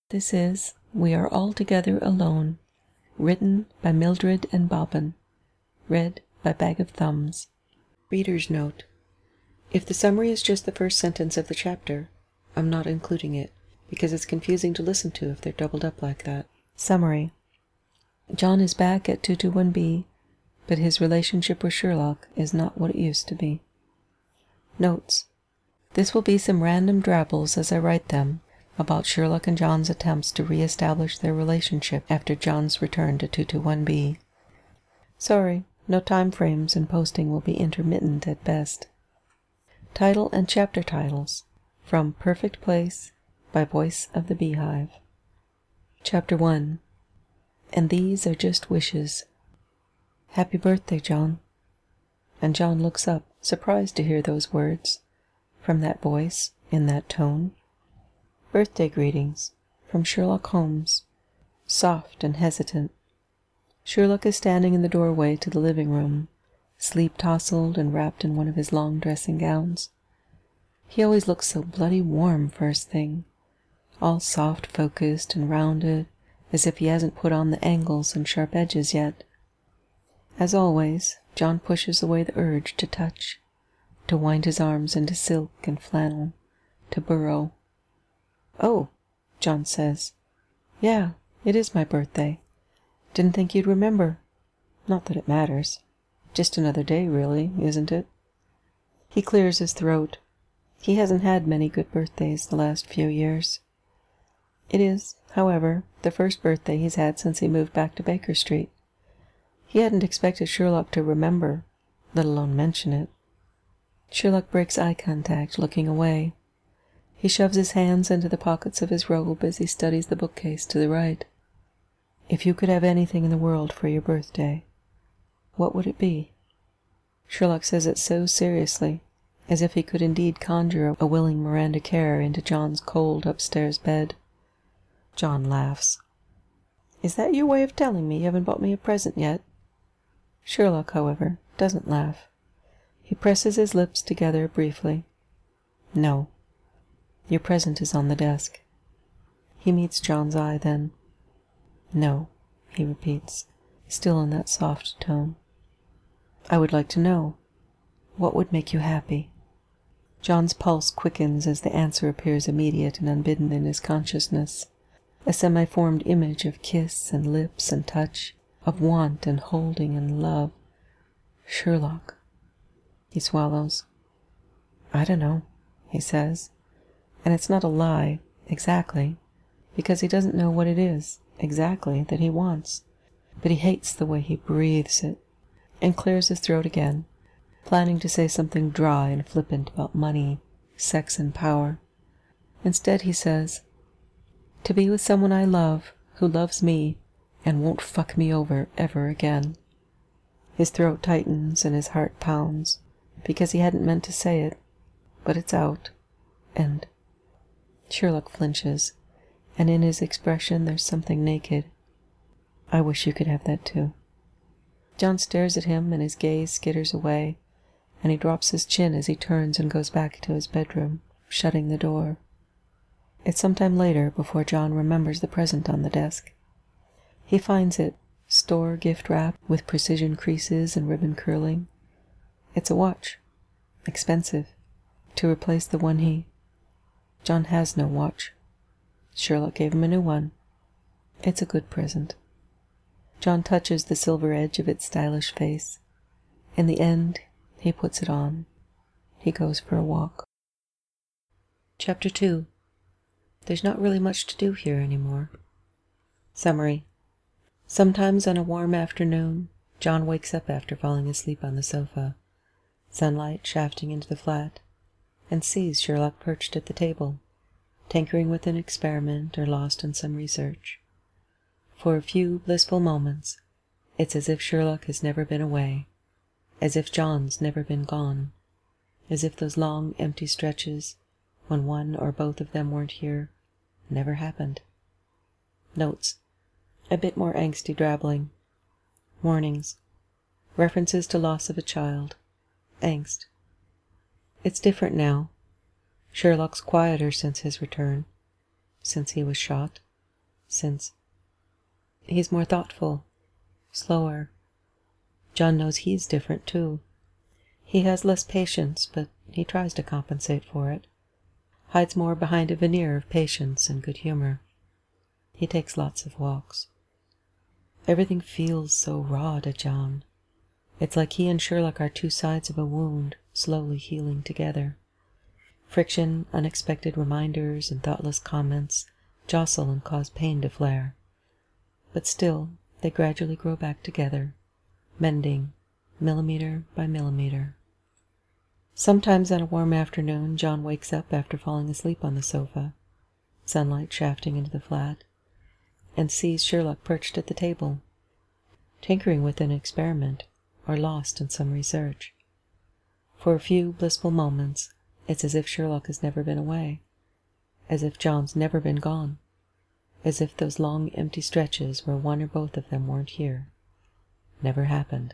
This is We Are Altogether Alone, written by Mildred and Bobbin, read by Bag of Thumbs. Reader's note: if the summary is just the first sentence of the chapter, I'm not including it, because it's confusing to listen to if they're doubled up like that. Summary: John is back at 221B, but his relationship with Sherlock is not what it used to be. Notes: this will be some random drabbles as I write them, about Sherlock and John's attempts to re-establish their relationship after John's return to 221B. Sorry, no time frames and posting will be intermittent at best. Title and chapter titles from Perfect Place by Voice of the Beehive. Chapter 1. And These Are Just Wishes. Happy birthday, John. And John looks up, surprised to hear those words, from that voice, in that tone. Birthday greetings from Sherlock Holmes, soft and hesitant. Sherlock is standing in the doorway to the living room, sleep-tousled and wrapped in one of his long dressing gowns. He always looks so bloody warm first thing, all soft-focused and rounded, as if he hasn't put on the angles and sharp edges yet. As always, John pushes away the urge to touch, to wind his arms into silk and flannel, to burrow. "Oh," John says. "Yeah, it is my birthday. Didn't think you'd remember. Not that it matters. Just another day, really, isn't it?" He clears his throat. He hasn't had many good birthdays the last few years. It is, however, the first birthday he's had since he moved back to Baker Street. He hadn't expected Sherlock to remember, let alone mention it. Sherlock breaks eye contact, looking away. He shoves his hands into the pockets of his robe as he studies the bookcase to the right. If you could have anything in the world for your birthday, what would it be? Sherlock says it so seriously, as if he could indeed conjure a willing Miranda Kerr into John's cold upstairs bed. John laughs. "Is that your way of telling me you haven't bought me a present yet?" Sherlock, however, doesn't laugh. He presses his lips together briefly. "No. Your present is on the desk." He meets John's eye then. "No," he repeats, still in that soft tone. "I would like to know. What would make you happy?" John's pulse quickens as the answer appears immediate and unbidden in his consciousness, a semi-formed image of kiss and lips and touch, of want and holding and love. Sherlock. He swallows. "I don't know," he says. And it's not a lie, exactly, because he doesn't know what it is, exactly, that he wants. But he hates the way he breathes it, and clears his throat again, planning to say something dry and flippant about money, sex, and power. Instead he says, "To be with someone I love, who loves me, and won't fuck me over ever again." His throat tightens and his heart pounds, because he hadn't meant to say it, but it's out, and Sherlock flinches, and in his expression there's something naked. "I wish you could have that too." John stares at him, and his gaze skitters away, and he drops his chin as he turns and goes back to his bedroom, shutting the door. It's some time later before John remembers the present on the desk. He finds it, store gift wrap with precision creases and ribbon curling. It's a watch, expensive, to replace the one John has no watch. Sherlock gave him a new one. It's a good present. John touches the silver edge of its stylish face. In the end, he puts it on. He goes for a walk. Chapter 2. There's not really much to do here anymore. Summary. Sometimes on a warm afternoon, John wakes up after falling asleep on the sofa, sunlight shafting into the flat, and sees Sherlock perched at the table, tinkering with an experiment or lost in some research. For a few blissful moments, it's as if Sherlock has never been away, as if John's never been gone, as if those long, empty stretches, when one or both of them weren't here, never happened. Notes: a bit more angsty drabbling. Warnings: references to loss of a child. Angst. It's different now. Sherlock's quieter since his return, since he was shot. since he's more thoughtful, slower. John knows he's different, too. He has less patience, but he tries to compensate for it. Hides more behind a veneer of patience and good humor. He takes lots of walks. Everything feels so raw to John. It's like he and Sherlock are two sides of a wound, slowly healing together. Friction, unexpected reminders, and thoughtless comments jostle and cause pain to flare. But still, they gradually grow back together, mending, millimeter by millimeter. Sometimes on a warm afternoon, John wakes up after falling asleep on the sofa, sunlight shafting into the flat, and sees Sherlock perched at the table, tinkering with an experiment or lost in some research. For a few blissful moments, it's as if Sherlock has never been away, as if John's never been gone, as if those long empty stretches where one or both of them weren't here never happened.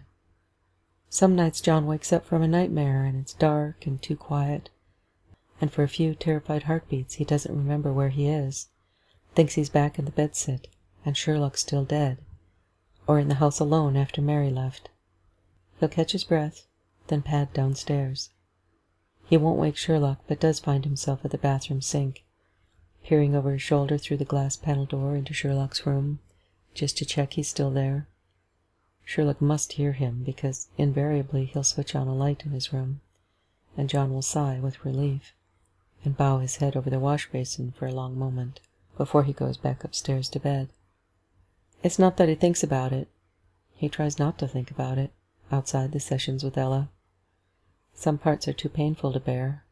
Some nights John wakes up from a nightmare and it's dark and too quiet, and for a few terrified heartbeats he doesn't remember where he is, thinks he's back in the bedsit and Sherlock's still dead, or in the house alone after Mary left. He'll catch his breath, then pad downstairs. He won't wake Sherlock, but does find himself at the bathroom sink, peering over his shoulder through the glass panel door into Sherlock's room, just to check he's still there. Sherlock must hear him, because invariably he'll switch on a light in his room, and John will sigh with relief, and bow his head over the wash basin for a long moment, before he goes back upstairs to bed. It's not that he thinks about it. He tries not to think about it, outside the sessions with Ella. Some parts are too painful to bear.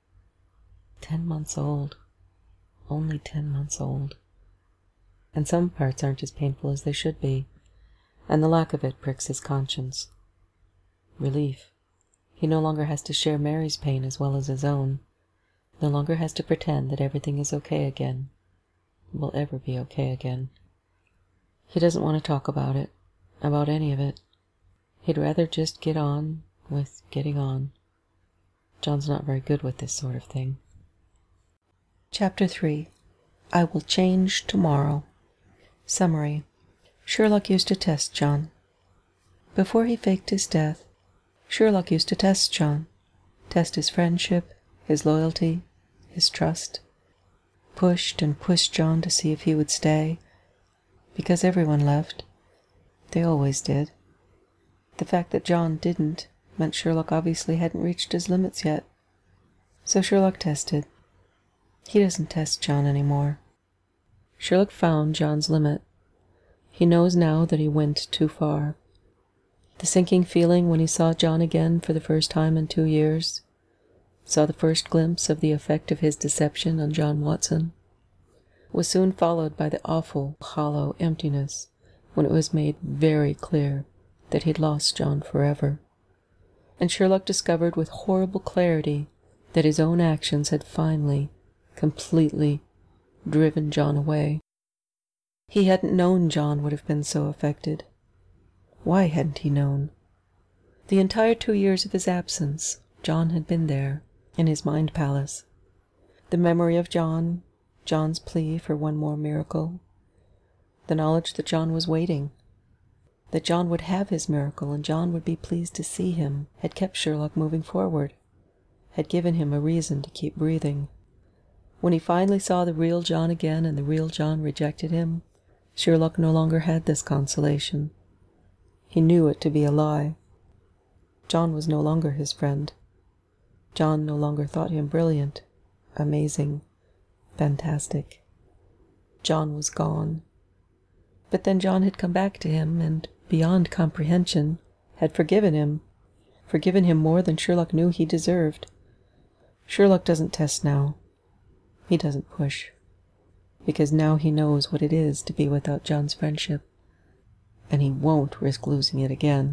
10 months old. Only 10 months old. And some parts aren't as painful as they should be, and the lack of it pricks his conscience. Relief. He no longer has to share Mary's pain as well as his own. No longer has to pretend that everything is okay again. Will ever be okay again. He doesn't want to talk about it, about any of it. He'd rather just get on with getting on. John's not very good with this sort of thing. Chapter 3. I Will Change Tomorrow. Summary. Sherlock used to test John. Before he faked his death, Sherlock used to test John. Test his friendship, his loyalty, his trust. Pushed and pushed John to see if he would stay, because everyone left. They always did. The fact that John didn't meant Sherlock obviously hadn't reached his limits yet. So Sherlock tested. He doesn't test John anymore. Sherlock found John's limit. He knows now that he went too far. The sinking feeling when he saw John again for the first time in 2 years, saw the first glimpse of the effect of his deception on John Watson, was soon followed by the awful, hollow emptiness when it was made very clear that he'd lost John forever. And Sherlock discovered with horrible clarity that his own actions had finally, completely, driven John away. He hadn't known John would have been so affected. Why hadn't he known? The entire 2 years of his absence, John had been there, in his mind palace. The memory of John, John's plea for one more miracle, the knowledge that John was waiting, that John would have his miracle and John would be pleased to see him, had kept Sherlock moving forward, had given him a reason to keep breathing. When he finally saw the real John again and the real John rejected him, Sherlock no longer had this consolation. He knew it to be a lie. John was no longer his friend. John no longer thought him brilliant, amazing, fantastic. John was gone. But then John had come back to him and, beyond comprehension, had forgiven him more than Sherlock knew he deserved. Sherlock doesn't test now. He doesn't push. Because now he knows what it is to be without John's friendship, and he won't risk losing it again.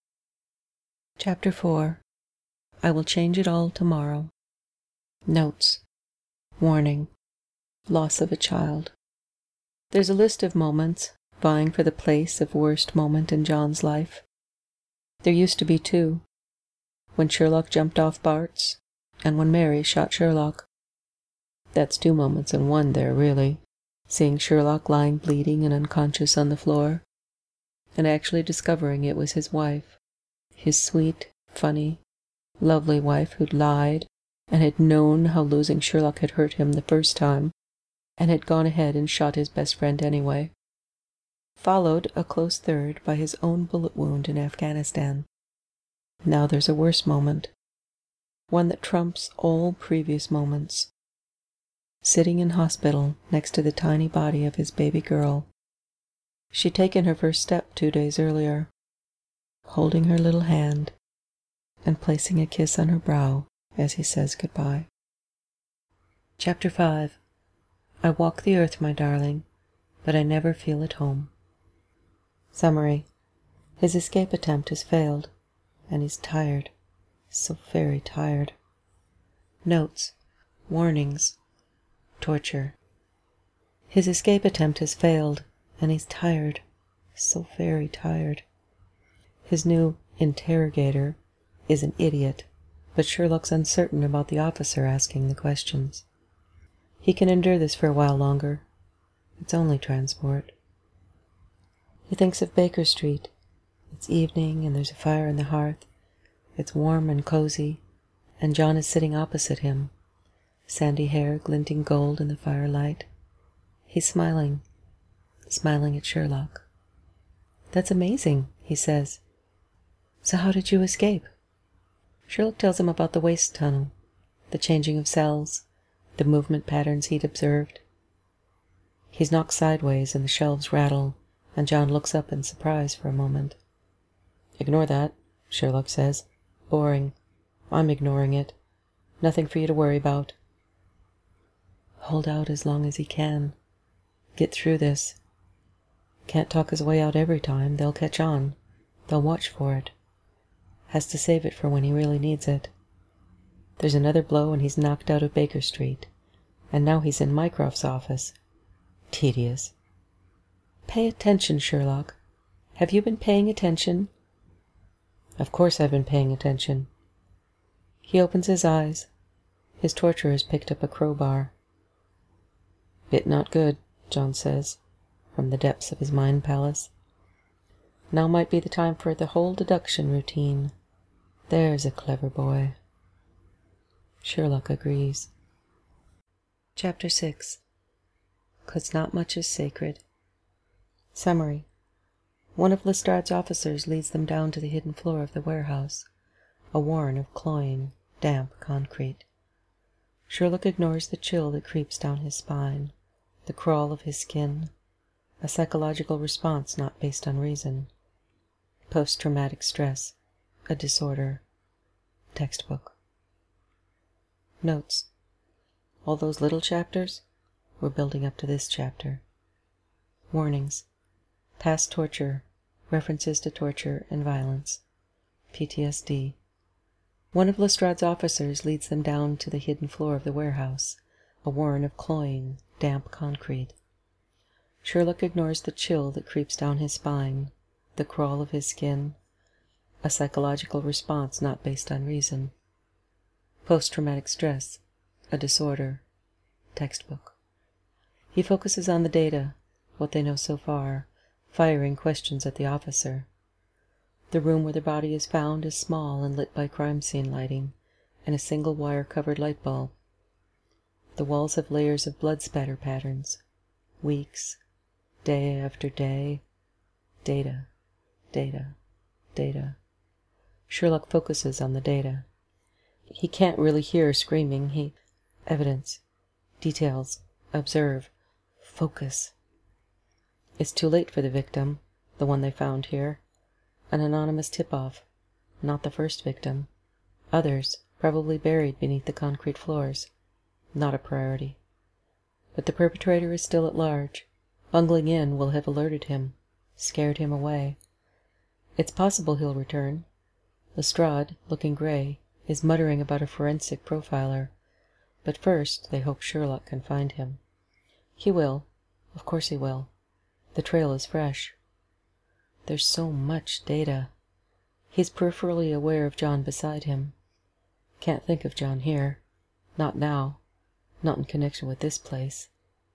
Chapter 4. I Will Change It All Tomorrow. Notes. Warning. Loss of a child. There's a list of moments vying for the place of worst moment in John's life. There used to be 2. When Sherlock jumped off Bart's, and when Mary shot Sherlock. That's 2 moments in one there, really. seeing Sherlock lying bleeding and unconscious on the floor, and actually discovering it was his wife, his sweet, funny, lovely wife who'd lied and had known how losing Sherlock had hurt him the first time, and had gone ahead and shot his best friend anyway. Followed a close third by his own bullet wound in Afghanistan. Now there's a worse moment, one that trumps all previous moments. Sitting in hospital next to the tiny body of his baby girl. She'd taken her first step 2 days earlier, holding her little hand and placing a kiss on her brow as he says goodbye. Chapter 5. I walk the earth, my darling, but I never feel at home. Summary. His escape attempt has failed, and he's tired, so very tired. Notes. Warnings. Torture. His escape attempt has failed, and he's tired, so very tired. His new interrogator is an idiot, but Sherlock's uncertain about the officer asking the questions. He can endure this for a while longer. It's only transport. He thinks of Baker Street. It's evening, and there's a fire in the hearth. It's warm and cozy, and John is sitting opposite him, sandy hair glinting gold in the firelight. He's smiling at Sherlock. That's amazing, he says. So how did you escape? Sherlock tells him about the waste tunnel, the changing of cells, the movement patterns he'd observed. He's knocked sideways and the shelves rattle, and John looks up in surprise for a moment. Ignore that, Sherlock says. Boring. I'm ignoring it. Nothing for you to worry about. Hold out as long as he can. Get through this. Can't talk his way out every time. They'll catch on. They'll watch for it. Has to save it for when he really needs it. There's another blow and he's knocked out of Baker Street. And now he's in Mycroft's office. Tedious. Pay attention, Sherlock. Have you been paying attention? Of course I've been paying attention. He opens his eyes. His torturer has picked up a crowbar. Bit not good, John says, from the depths of his mind palace. Now might be the time for the whole deduction routine. There's a clever boy. Sherlock agrees. Chapter 6. 'Cause not much is sacred. Summary. One of Lestrade's officers leads them down to the hidden floor of the warehouse, a warren of cloying, damp concrete. Sherlock ignores the chill that creeps down his spine, the crawl of his skin, a psychological response not based on reason. Post-traumatic stress, a disorder. Textbook. Notes. All those little chapters were building up to this chapter. Warnings. Past torture, references to torture and violence. PTSD. One of Lestrade's officers leads them down to the hidden floor of the warehouse, a warren of cloying, damp concrete. Sherlock ignores the chill that creeps down his spine, the crawl of his skin, a psychological response not based on reason. Post-traumatic stress, a disorder. Textbook. He focuses on the data, what they know so far, firing questions at the officer. The room where the body is found is small and lit by crime scene lighting and a single wire-covered light bulb. The walls have layers of blood spatter patterns. Weeks, day after day. Data, data, data. Sherlock focuses on the data. He can't really hear screaming. Evidence, details, observe, focus. It's too late for the victim, the one they found here. An anonymous tip-off, not the first victim. Others, probably buried beneath the concrete floors. Not a priority. But the perpetrator is still at large. Bungling in will have alerted him, scared him away. It's possible he'll return. Lestrade, looking gray, is muttering about a forensic profiler. But first, they hope Sherlock can find him. He will. Of course he will. The trail is fresh. There's so much data. He's peripherally aware of John beside him. Can't think of John here. Not now. Not in connection with this place.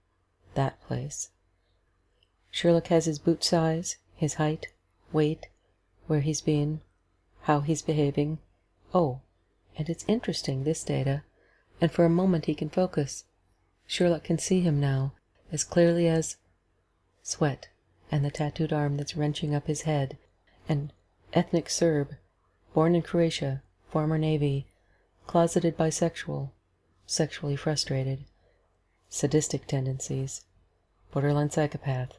That place. Sherlock has his boot size, his height, weight, where he's been, how he's behaving. Oh, and it's interesting, this data, and for a moment he can focus. Sherlock can see him now, as clearly as sweat, and the tattooed arm that's wrenching up his head, and ethnic Serb, born in Croatia, former Navy, closeted bisexual, sexually frustrated, sadistic tendencies, borderline psychopath.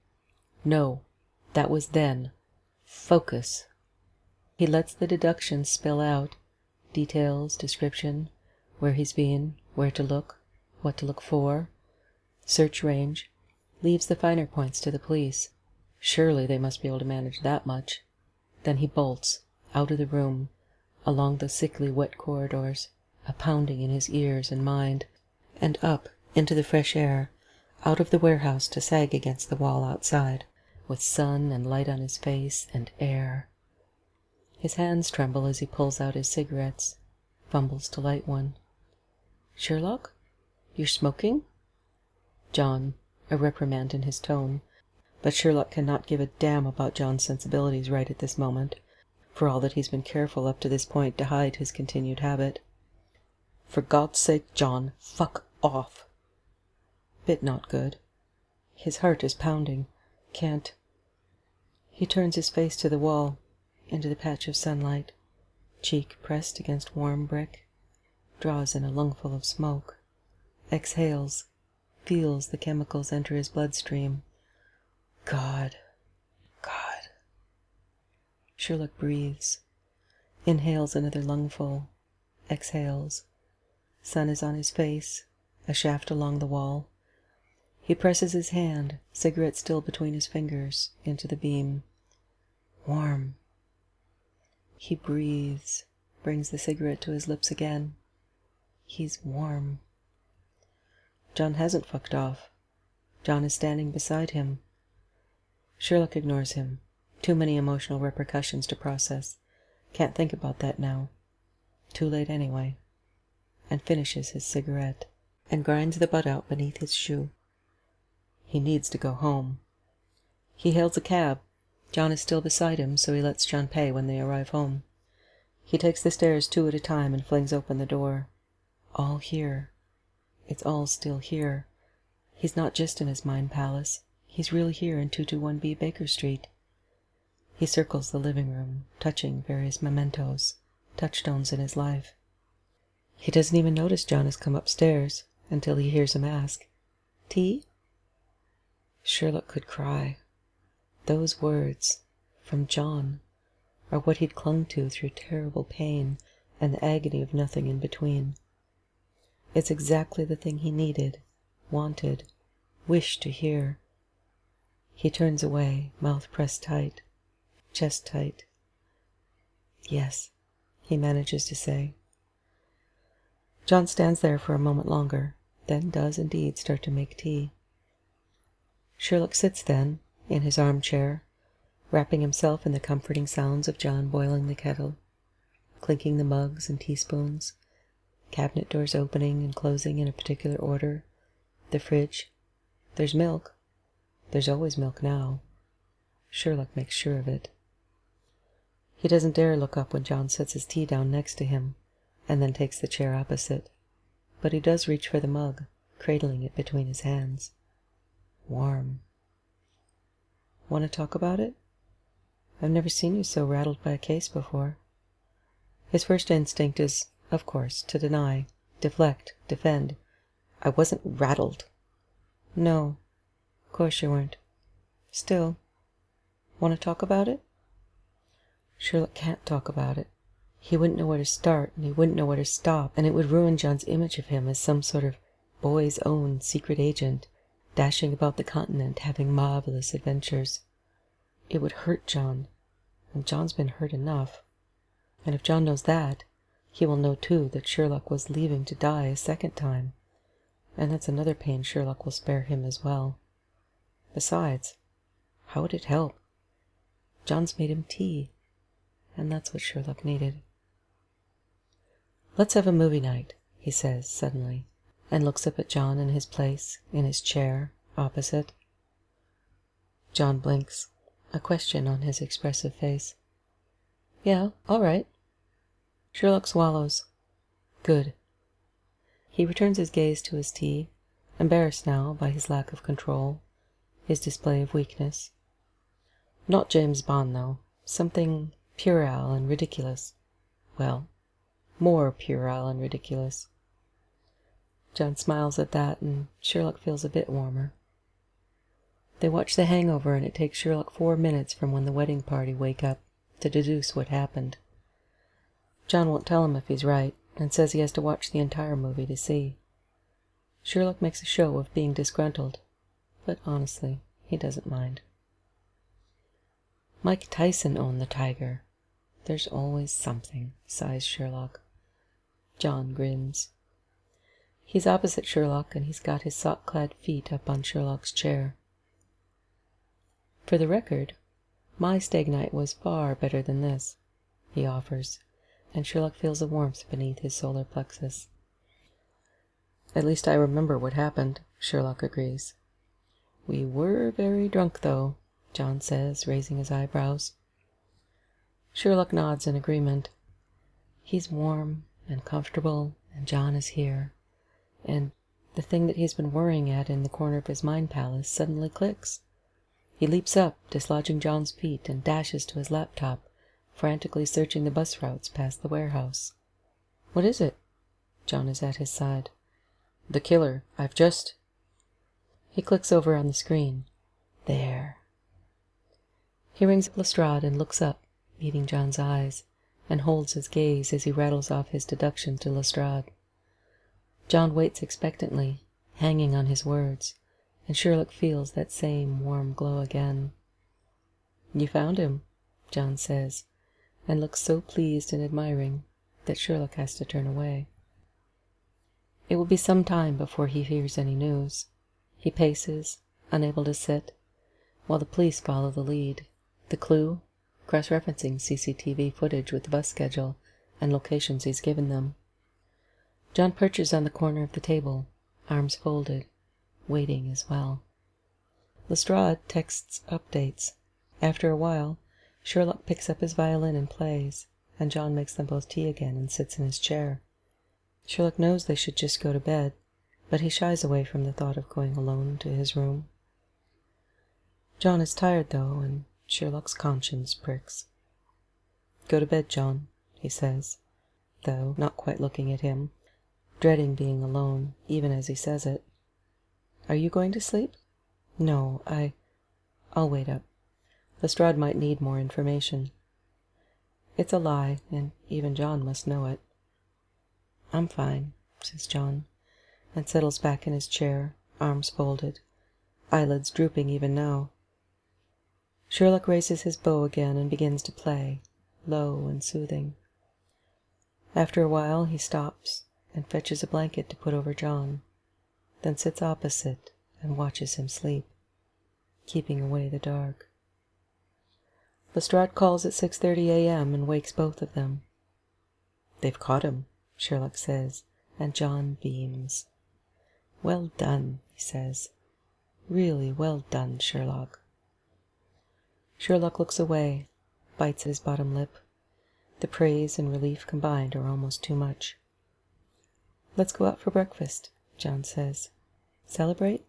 No, that was then. Focus. He lets the deductions spill out, details, description, where he's been, where to look, what to look for, search range, leaves the finer points to the police. Surely they must be able to manage that much. Then he bolts, out of the room, along the sickly wet corridors, a pounding in his ears and mind, and up into the fresh air, out of the warehouse to sag against the wall outside, with sun and light on his face and air. His hands tremble as he pulls out his cigarettes, fumbles to light one. "Sherlock? You're smoking?" John, a reprimand in his tone, but Sherlock cannot give a damn about John's sensibilities right at this moment, for all that he's been careful up to this point to hide his continued habit. "For God's sake, John, fuck off." Bit not good. His heart is pounding. Can't. He turns his face to the wall, into the patch of sunlight, cheek pressed against warm brick, draws in a lungful of smoke, exhales, feels the chemicals enter his bloodstream. God. God. Sherlock breathes, inhales another lungful, exhales. Sun is on his face, a shaft along the wall. He presses his hand, cigarette still between his fingers, into the beam. Warm. He breathes, brings the cigarette to his lips again. He's warm. John hasn't fucked off. John is standing beside him. Sherlock ignores him. Too many emotional repercussions to process. Can't think about that now. Too late anyway. And finishes his cigarette, and grinds the butt out beneath his shoe. He needs to go home. He hails a cab. John is still beside him, so he lets John pay when they arrive home. He takes the stairs 2 at a time and flings open the door. All here. It's all still here. He's not just in his mind palace. He's really here in 221B Baker Street. He circles the living room, touching various mementos, touchstones in his life. He doesn't even notice John has come upstairs until he hears him ask, "Tea?" Sherlock could cry. Those words, from John, are what he'd clung to through terrible pain and the agony of nothing in between. It's exactly the thing he needed, wanted, wished to hear. He turns away, mouth pressed tight, chest tight. "Yes," he manages to say. John stands there for a moment longer, then does indeed start to make tea. Sherlock sits then, in his armchair, wrapping himself in the comforting sounds of John boiling the kettle, clinking the mugs and teaspoons, cabinet doors opening and closing in a particular order, the fridge. There's milk. There's always milk now. Sherlock makes sure of it. He doesn't dare look up when John sets his tea down next to him, and then takes the chair opposite. But he does reach for the mug, cradling it between his hands. Warm. "Want to talk about it? I've never seen you so rattled by a case before." His first instinct is, of course, to deny, deflect, defend. "I wasn't rattled." "No, of course you weren't. Still, want to talk about it?" Sherlock can't talk about it. He wouldn't know where to start, and he wouldn't know where to stop, and it would ruin John's image of him as some sort of boy's own secret agent, dashing about the continent, having marvelous adventures. It would hurt John, and John's been hurt enough. And if John knows that, he will know too that Sherlock was leaving to die a second time, and that's another pain Sherlock will spare him as well. Besides, how would it help? John's made him tea, and that's what Sherlock needed. "Let's have a movie night," he says suddenly, and looks up at John in his place, in his chair, opposite. John blinks, a question on his expressive face. Yeah, all right. Sherlock swallows. Good. He returns his gaze to his tea, embarrassed now by his lack of control, his display of weakness. Not James Bond, though. Something puerile and ridiculous. Well, more puerile and ridiculous. John smiles at that, and Sherlock feels a bit warmer. They watch The Hangover, and it takes Sherlock 4 minutes from when the wedding party wake up to deduce what happened. John won't tell him if he's right, and says he has to watch the entire movie to see. Sherlock makes a show of being disgruntled, but honestly, he doesn't mind. Mike Tyson owned the tiger. There's always something, sighs Sherlock. John grins. He's opposite Sherlock, and he's got his sock-clad feet up on Sherlock's chair. For the record, my stag night was far better than this, he offers, and Sherlock feels a warmth beneath his solar plexus. At least I remember what happened, Sherlock agrees. We were very drunk, though, John says, raising his eyebrows. Sherlock nods in agreement. He's warm and comfortable, and John is here, and the thing that he's been worrying at in the corner of his mind palace suddenly clicks. He leaps up, dislodging John's feet, and dashes to his laptop, frantically searching the bus routes past the warehouse. What is it? John is at his side. The killer. I've just... He clicks over on the screen. There. He rings up Lestrade and looks up, meeting John's eyes, and holds his gaze as he rattles off his deductions to Lestrade. John waits expectantly, hanging on his words, and Sherlock feels that same warm glow again. You found him, John says, and looks so pleased and admiring that Sherlock has to turn away. It will be some time before he hears any news. He paces, unable to sit, while the police follow the lead. The clue? Cross-referencing CCTV footage with the bus schedule and locations he's given them. John perches on the corner of the table, arms folded, waiting as well. Lestrade texts updates. After a while, Sherlock picks up his violin and plays, and John makes them both tea again and sits in his chair. Sherlock knows they should just go to bed, but he shies away from the thought of going alone to his room. John is tired, though, and Sherlock's conscience pricks. Go to bed, John, he says, though not quite looking at him, dreading being alone, even as he says it. Are you going to sleep? No, I'll wait up. Lestrade might need more information. It's a lie, and even John must know it. I'm fine, says John, and settles back in his chair, arms folded, eyelids drooping even now. Sherlock raises his bow again and begins to play, low and soothing. After a while he stops and fetches a blanket to put over John, then sits opposite and watches him sleep, keeping away the dark. Lestrade calls at 6:30 a.m. and wakes both of them. They've caught him, Sherlock says, and John beams. Well done, he says. Really well done, Sherlock. Sherlock looks away, bites at his bottom lip. The praise and relief combined are almost too much. Let's go out for breakfast, John says. Celebrate?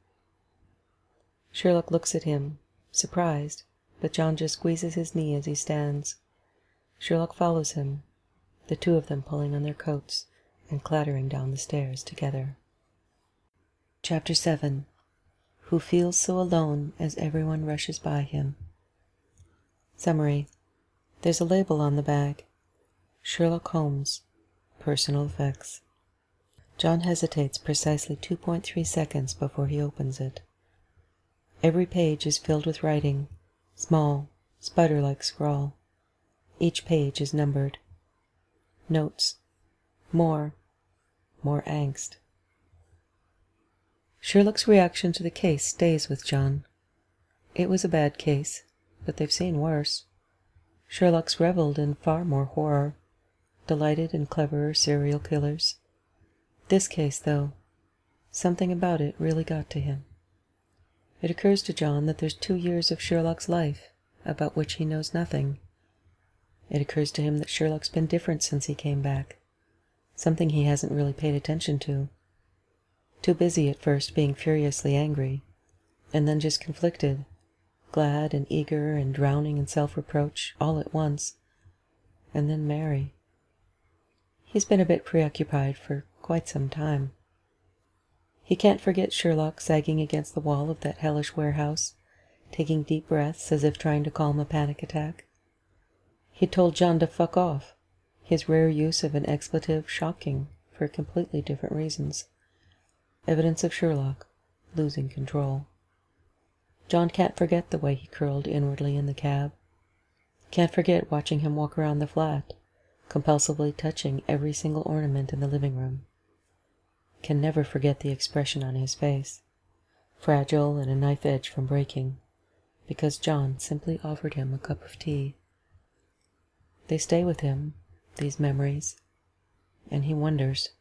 Sherlock looks at him, surprised, but John just squeezes his knee as he stands. Sherlock follows him, the two of them pulling on their coats and clattering down the stairs together. Chapter 7. Who feels so alone as everyone rushes by him. Summary. There's a label on the bag. Sherlock Holmes, Personal Effects. John hesitates precisely 2.3 seconds before he opens it. Every page is filled with writing, small, spider-like scrawl. Each page is numbered. Notes. More angst. Sherlock's reaction to the case stays with John. It was a bad case, but they've seen worse. Sherlock's reveled in far more horror, delighted in cleverer serial killers. This case, though, something about it really got to him. It occurs to John that there's 2 years of Sherlock's life about which he knows nothing. It occurs to him that Sherlock's been different since he came back, something he hasn't really paid attention to. Too busy at first being furiously angry, and then just conflicted, glad and eager and drowning in self-reproach all at once, and then Mary. He's been a bit preoccupied for quite some time. He can't forget Sherlock sagging against the wall of that hellish warehouse, taking deep breaths as if trying to calm a panic attack. He'd told John to fuck off, his rare use of an expletive shocking for completely different reasons. Evidence of Sherlock losing control. John can't forget the way he curled inwardly in the cab. Can't forget watching him walk around the flat, compulsively touching every single ornament in the living room. Can never forget the expression on his face, fragile and a knife edge from breaking, because John simply offered him a cup of tea. They stay with him, these memories, and he wonders.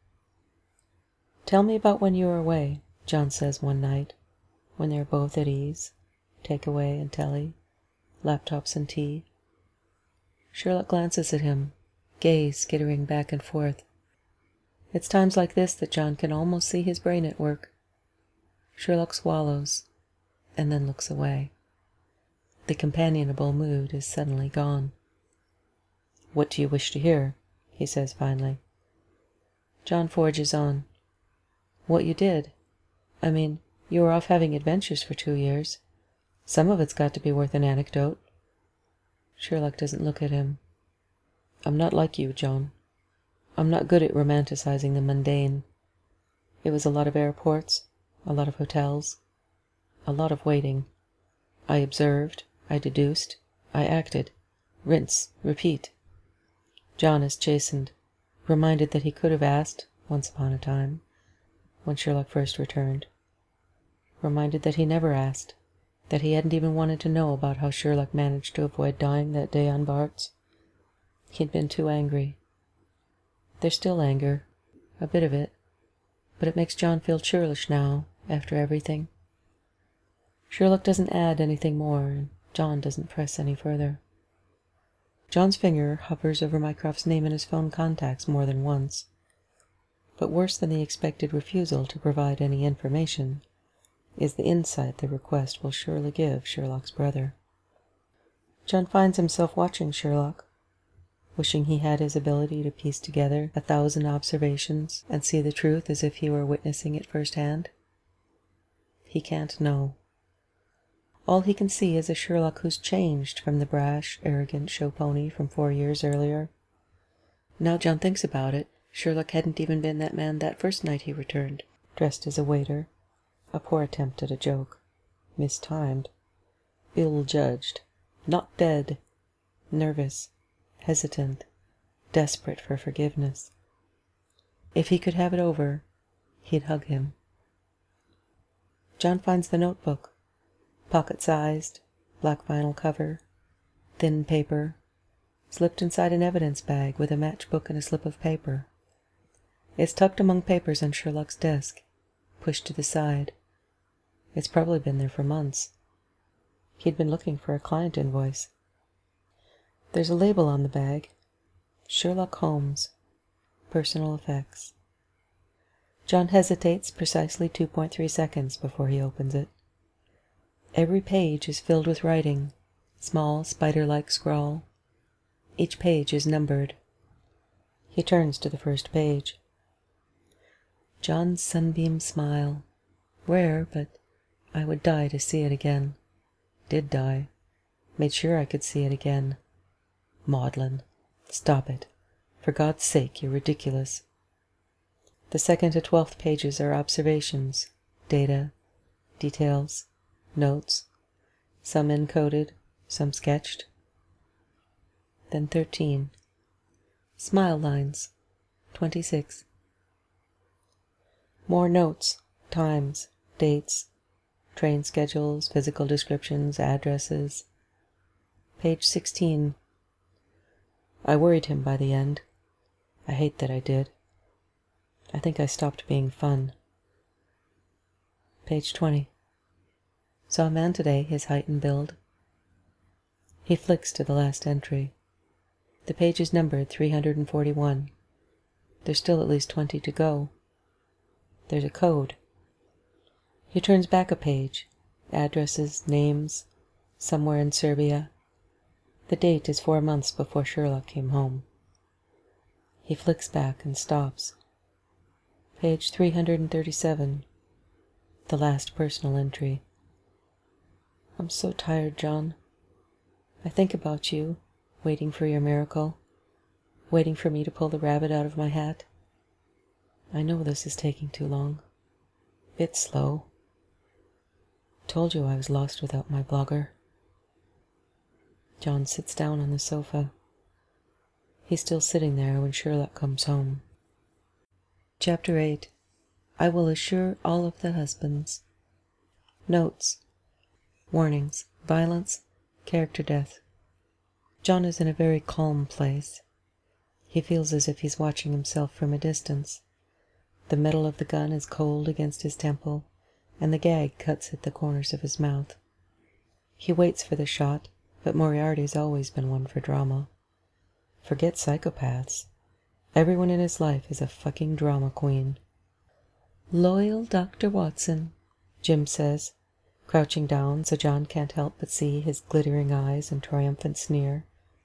"Tell me about when you were away," John says one night, when they're both at ease, takeaway and telly, laptops and tea. Sherlock glances at him, gaze skittering back and forth. It's times like this that John can almost see his brain at work. Sherlock swallows, and then looks away. The companionable mood is suddenly gone. "What do you wish to hear?" he says finally. John forges on. "What you did. I mean, you were off having adventures for 2 years. Some of it's got to be worth an anecdote." Sherlock doesn't look at him. "I'm not like you, John. I'm not good at romanticizing the mundane. It was a lot of airports, a lot of hotels, a lot of waiting. I observed, I deduced, I acted. Rinse, repeat." John is chastened, reminded that he could have asked, once upon a time, when Sherlock first returned. Reminded that he never asked, that he hadn't even wanted to know about how Sherlock managed to avoid dying that day on Bart's. He'd been too angry. There's still anger, a bit of it, but it makes John feel churlish now, after everything. Sherlock doesn't add anything more, and John doesn't press any further. John's finger hovers over Mycroft's name in his phone contacts more than once. But worse than the expected refusal to provide any information is the insight the request will surely give Sherlock's brother. John finds himself watching Sherlock, wishing he had his ability to piece together 1,000 observations and see the truth as if he were witnessing it firsthand. He can't know. All he can see is a Sherlock who's changed from the brash, arrogant show pony from 4 years earlier. Now John thinks about it, Sherlock hadn't even been that man that first night he returned, dressed as a waiter. A poor attempt at a joke. Mistimed. Ill-judged. Not dead. Nervous. Hesitant. Desperate for forgiveness. If he could have it over, he'd hug him. John finds the notebook. Pocket-sized, black vinyl cover, thin paper, slipped inside an evidence bag with a matchbook and a slip of paper. It's tucked among papers on Sherlock's desk, pushed to the side. It's probably been there for months. He'd been looking for a client invoice. There's a label on the bag. Sherlock Holmes. Personal effects. John hesitates precisely 2.3 seconds before he opens it. Every page is filled with writing, small spider-like scrawl. Each page is numbered. He turns to the first page. John's sunbeam smile. Rare, but I would die to see it again. Did die. Made sure I could see it again. Maudlin. Stop it. For God's sake, you're ridiculous. The 2nd to 12th pages are observations, data, details, notes, some encoded, some sketched. Then 13. Smile lines, 26. More notes, times, dates, train schedules, physical descriptions, addresses. Page 16. I worried him by the end. I hate that I did. I think I stopped being fun. Page 20. Saw a man today, his height and build. He flicks to the last entry. The page is numbered 341. There's still at least 20 to go. There's a code. He turns back a page. Addresses, names, somewhere in Serbia. The date is 4 months before Sherlock came home. He flicks back and stops. Page 337. The last personal entry. I'm so tired, John. I think about you, waiting for your miracle, waiting for me to pull the rabbit out of my hat. I know this is taking too long. Bit slow. Told you I was lost without my blogger. John sits down on the sofa. He's still sitting there when Sherlock comes home. Chapter 8. I will assure all of the husbands. Notes. Warnings. Violence. Character death. John is in a very calm place. He feels as if he's watching himself from a distance. The metal of the gun is cold against his temple, and the gag cuts at the corners of his mouth. He waits for the shot, but Moriarty's always been one for drama. Forget psychopaths. Everyone in his life is a fucking drama queen. Loyal Dr. Watson, Jim says, crouching down so John can't help but see his glittering eyes and triumphant sneer.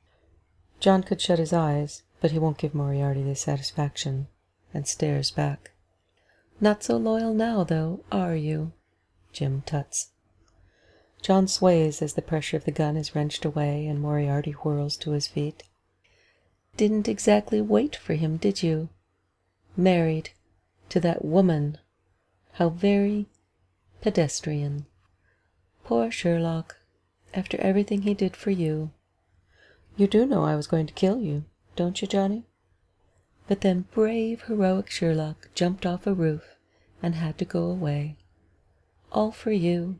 John could shut his eyes, but he won't give Moriarty the satisfaction, and stares back. Not so loyal now, though, are you? Jim tuts. John sways as the pressure of the gun is wrenched away and Moriarty whirls to his feet. Didn't exactly wait for him, did you? Married to that woman. How very pedestrian. Poor Sherlock, after everything he did for you. You do know I was going to kill you, don't you, Johnny? But then brave, heroic Sherlock jumped off a roof and had to go away. All for you.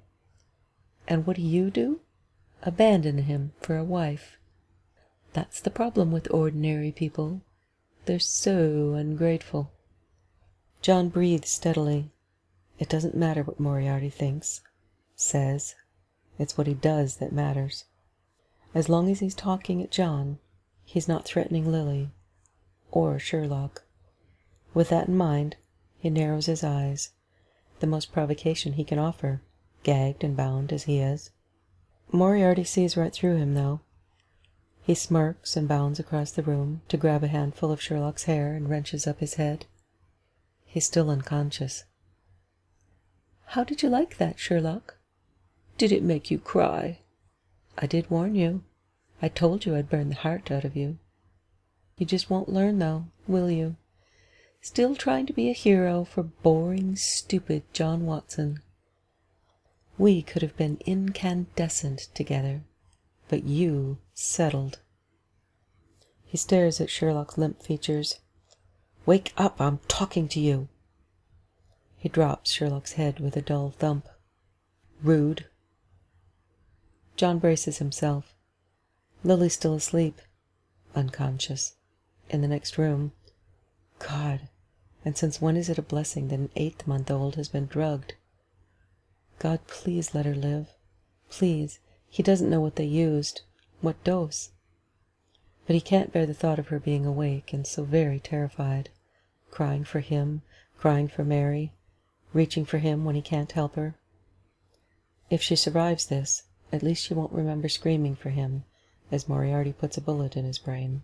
And what do? Abandon him for a wife. That's the problem with ordinary people. They're so ungrateful. John breathes steadily. It doesn't matter what Moriarty thinks, says. It's what he does that matters. As long as he's talking at John, he's not threatening Lily or Sherlock. With that in mind, he narrows his eyes, the most provocation he can offer, gagged and bound as he is. Moriarty sees right through him, though. He smirks and bounds across the room to grab a handful of Sherlock's hair and wrenches up his head. He's still unconscious. How did you like that, Sherlock? Did it make you cry? I did warn you. I told you I'd burn the heart out of you. You just won't learn, though, will you? Still trying to be a hero for boring, stupid John Watson. We could have been incandescent together, but you settled. He stares at Sherlock's limp features. Wake up, I'm talking to you. He drops Sherlock's head with a dull thump. Rude. John braces himself. Lily's still asleep, unconscious, in the next room. God, and since when is it a blessing that an 8-month-old has been drugged? God, please let her live. Please, he doesn't know what they used, what dose. But he can't bear the thought of her being awake and so very terrified, crying for him, crying for Mary, reaching for him when he can't help her. If she survives this, at least she won't remember screaming for him as Moriarty puts a bullet in his brain.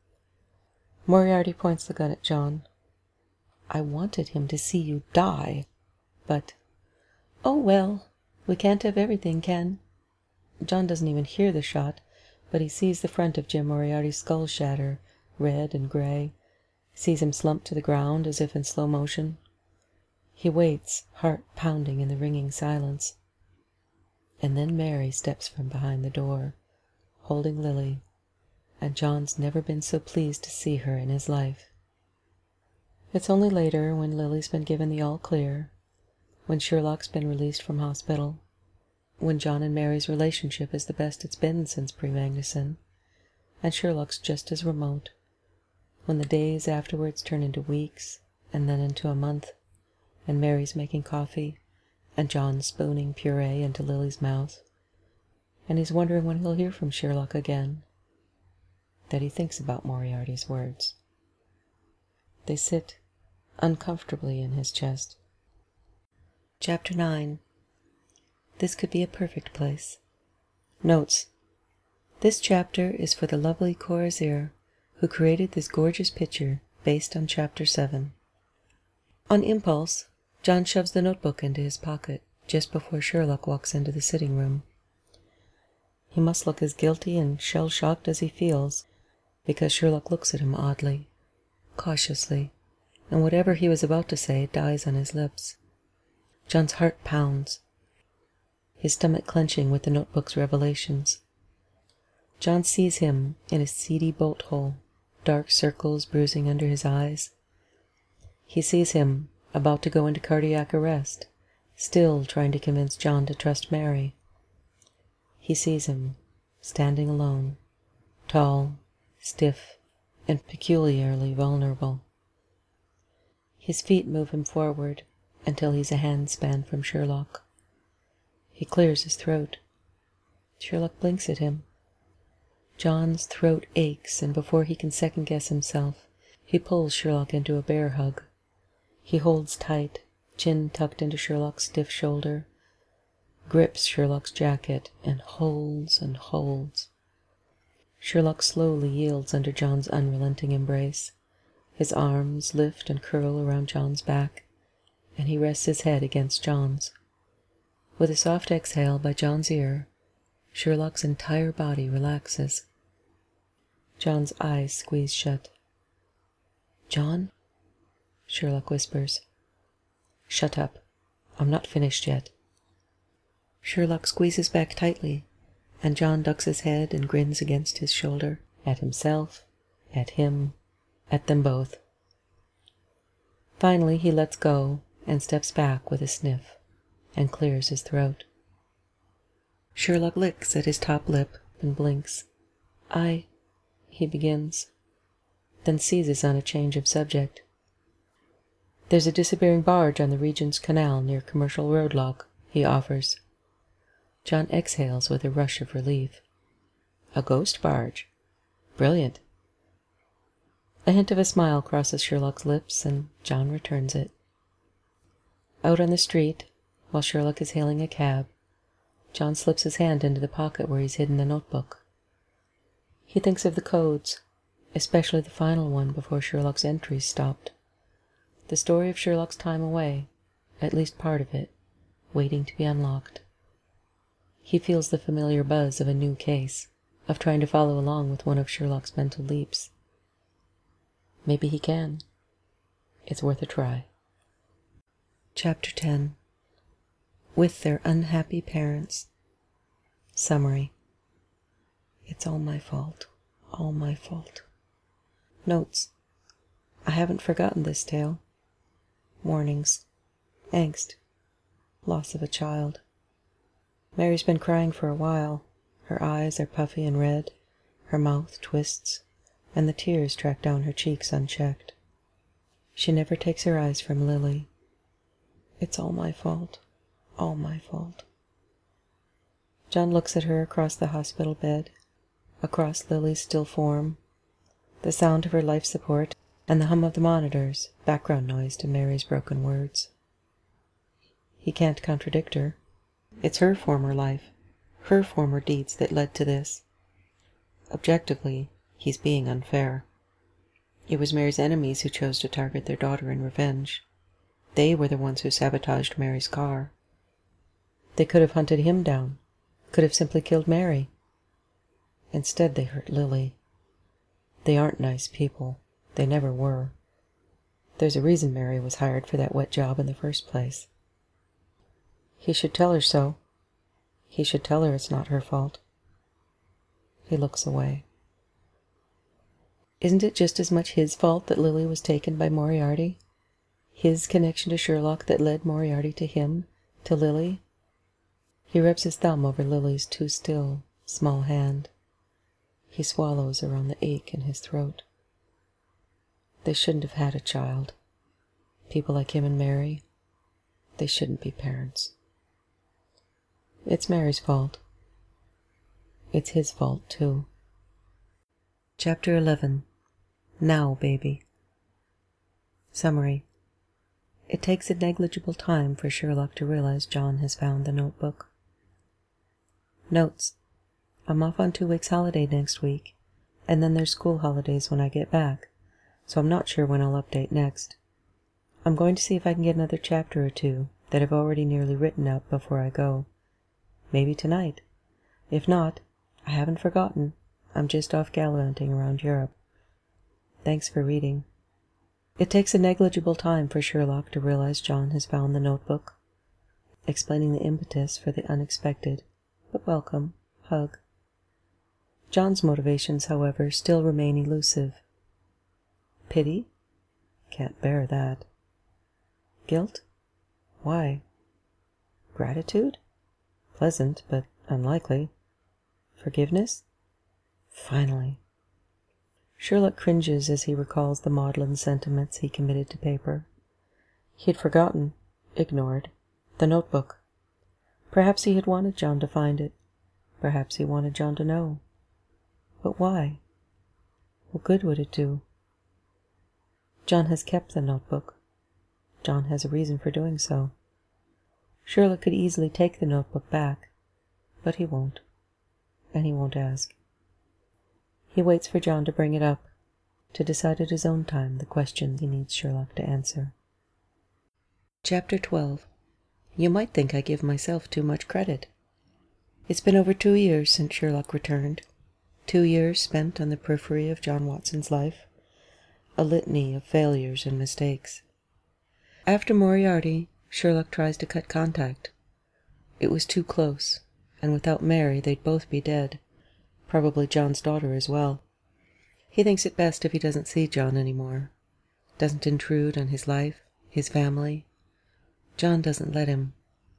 Moriarty points the gun at John. I wanted him to see you die, but... Oh, well, we can't have everything, Ken. John doesn't even hear the shot, but he sees the front of Jim Moriarty's skull shatter, red and gray, sees him slump to the ground as if in slow motion. He waits, heart pounding in the ringing silence. And then Mary steps from behind the door, holding Lily, and John's never been so pleased to see her in his life. It's only later, when Lily's been given the all-clear, when Sherlock's been released from hospital, when John and Mary's relationship is the best it's been since pre-Magnuson, and Sherlock's just as remote, when the days afterwards turn into weeks, and then into a month, and Mary's making coffee, and John spooning puree into Lily's mouth, and he's wondering when he'll hear from Sherlock again. That he thinks about Moriarty's words. They sit uncomfortably in his chest. Chapter 9. This could be a perfect place. Notes. This chapter is for the lovely Corazir, who created this gorgeous picture based on Chapter 7. On impulse, John shoves the notebook into his pocket just before Sherlock walks into the sitting room. He must look as guilty and shell-shocked as he feels, because Sherlock looks at him oddly, cautiously, and whatever he was about to say dies on his lips. John's heart pounds, his stomach clenching with the notebook's revelations. John sees him in a seedy bolt hole, dark circles bruising under his eyes. He sees him about to go into cardiac arrest, still trying to convince John to trust Mary. He sees him standing alone, tall, stiff, and peculiarly vulnerable. His feet move him forward until he's a handspan from Sherlock. He clears his throat. Sherlock blinks at him. John's throat aches, and before he can second-guess himself, he pulls Sherlock into a bear hug. He holds tight, chin tucked into Sherlock's stiff shoulder, grips Sherlock's jacket, and holds and holds. Sherlock slowly yields under John's unrelenting embrace. His arms lift and curl around John's back, and he rests his head against John's. With a soft exhale by John's ear, Sherlock's entire body relaxes. John's eyes squeeze shut. "John?" Sherlock whispers. "Shut up. I'm not finished yet." Sherlock squeezes back tightly, and John ducks his head and grins against his shoulder, at himself, at him, at them both. Finally he lets go and steps back with a sniff, and clears his throat. Sherlock licks at his top lip and blinks. He begins, then seizes on a change of subject. "There's a disappearing barge on the Regent's Canal near Commercial Road Lock," he offers. John exhales with a rush of relief. "A ghost barge? Brilliant." A hint of a smile crosses Sherlock's lips, and John returns it. Out on the street, while Sherlock is hailing a cab, John slips his hand into the pocket where he's hidden the notebook. He thinks of the codes, especially the final one before Sherlock's entries stopped. The story of Sherlock's time away, at least part of it, waiting to be unlocked. He feels the familiar buzz of a new case, of trying to follow along with one of Sherlock's mental leaps. Maybe he can. It's worth a try. Chapter 10. With their unhappy parents. Summary. It's all my fault. All my fault. Notes. I haven't forgotten this tale. Warnings. Angst. Loss of a child. Mary's been crying for a while. Her eyes are puffy and red, her mouth twists, and the tears track down her cheeks unchecked. She never takes her eyes from Lily. It's all my fault. All my fault. John looks at her across the hospital bed, across Lily's still form, the sound of her life support, and the hum of the monitors, background noise to Mary's broken words. He can't contradict her. It's her former life, her former deeds that led to this. Objectively, he's being unfair. It was Mary's enemies who chose to target their daughter in revenge. They were the ones who sabotaged Mary's car. They could have hunted him down, could have simply killed Mary. Instead, they hurt Lily. They aren't nice people. They never were. There's a reason Mary was hired for that wet job in the first place. He should tell her so. He should tell her it's not her fault. He looks away. Isn't it just as much his fault that Lily was taken by Moriarty? His connection to Sherlock that led Moriarty to him, to Lily? He rubs his thumb over Lily's too still, small hand. He swallows around the ache in his throat. They shouldn't have had a child. People like him and Mary, they shouldn't be parents. It's Mary's fault. It's his fault, too. Chapter 11. Now, Baby. Summary. It takes a negligible time for Sherlock to realize John has found the notebook. Notes. I'm off on 2 weeks holiday next week, and then there's school holidays when I get back, so I'm not sure when I'll update next. I'm going to see if I can get another chapter or 2 that I've already nearly written up before I go. Maybe tonight. If not, I haven't forgotten. I'm just off gallivanting around Europe. Thanks for reading. It takes a negligible time for Sherlock to realize John has found the notebook, explaining the impetus for the unexpected, but welcome, hug. John's motivations, however, still remain elusive. Pity? Can't bear that. Guilt? Why? Gratitude? Pleasant, but unlikely. Forgiveness? Finally. Sherlock cringes as he recalls the maudlin sentiments he committed to paper. He had forgotten, ignored, the notebook. Perhaps he had wanted John to find it. Perhaps he wanted John to know. But why? What good would it do? John has kept the notebook. John has a reason for doing so. Sherlock could easily take the notebook back, but he won't, and he won't ask. He waits for John to bring it up, to decide at his own time the questions he needs Sherlock to answer. Chapter 12. You might think I give myself too much credit. It's been over 2 years since Sherlock returned. 2 years spent on the periphery of John Watson's life, a litany of failures and mistakes. After Moriarty, Sherlock tries to cut contact. It was too close, and without Mary they'd both be dead. Probably John's daughter as well. He thinks it best if he doesn't see John anymore, doesn't intrude on his life, his family. John doesn't let him.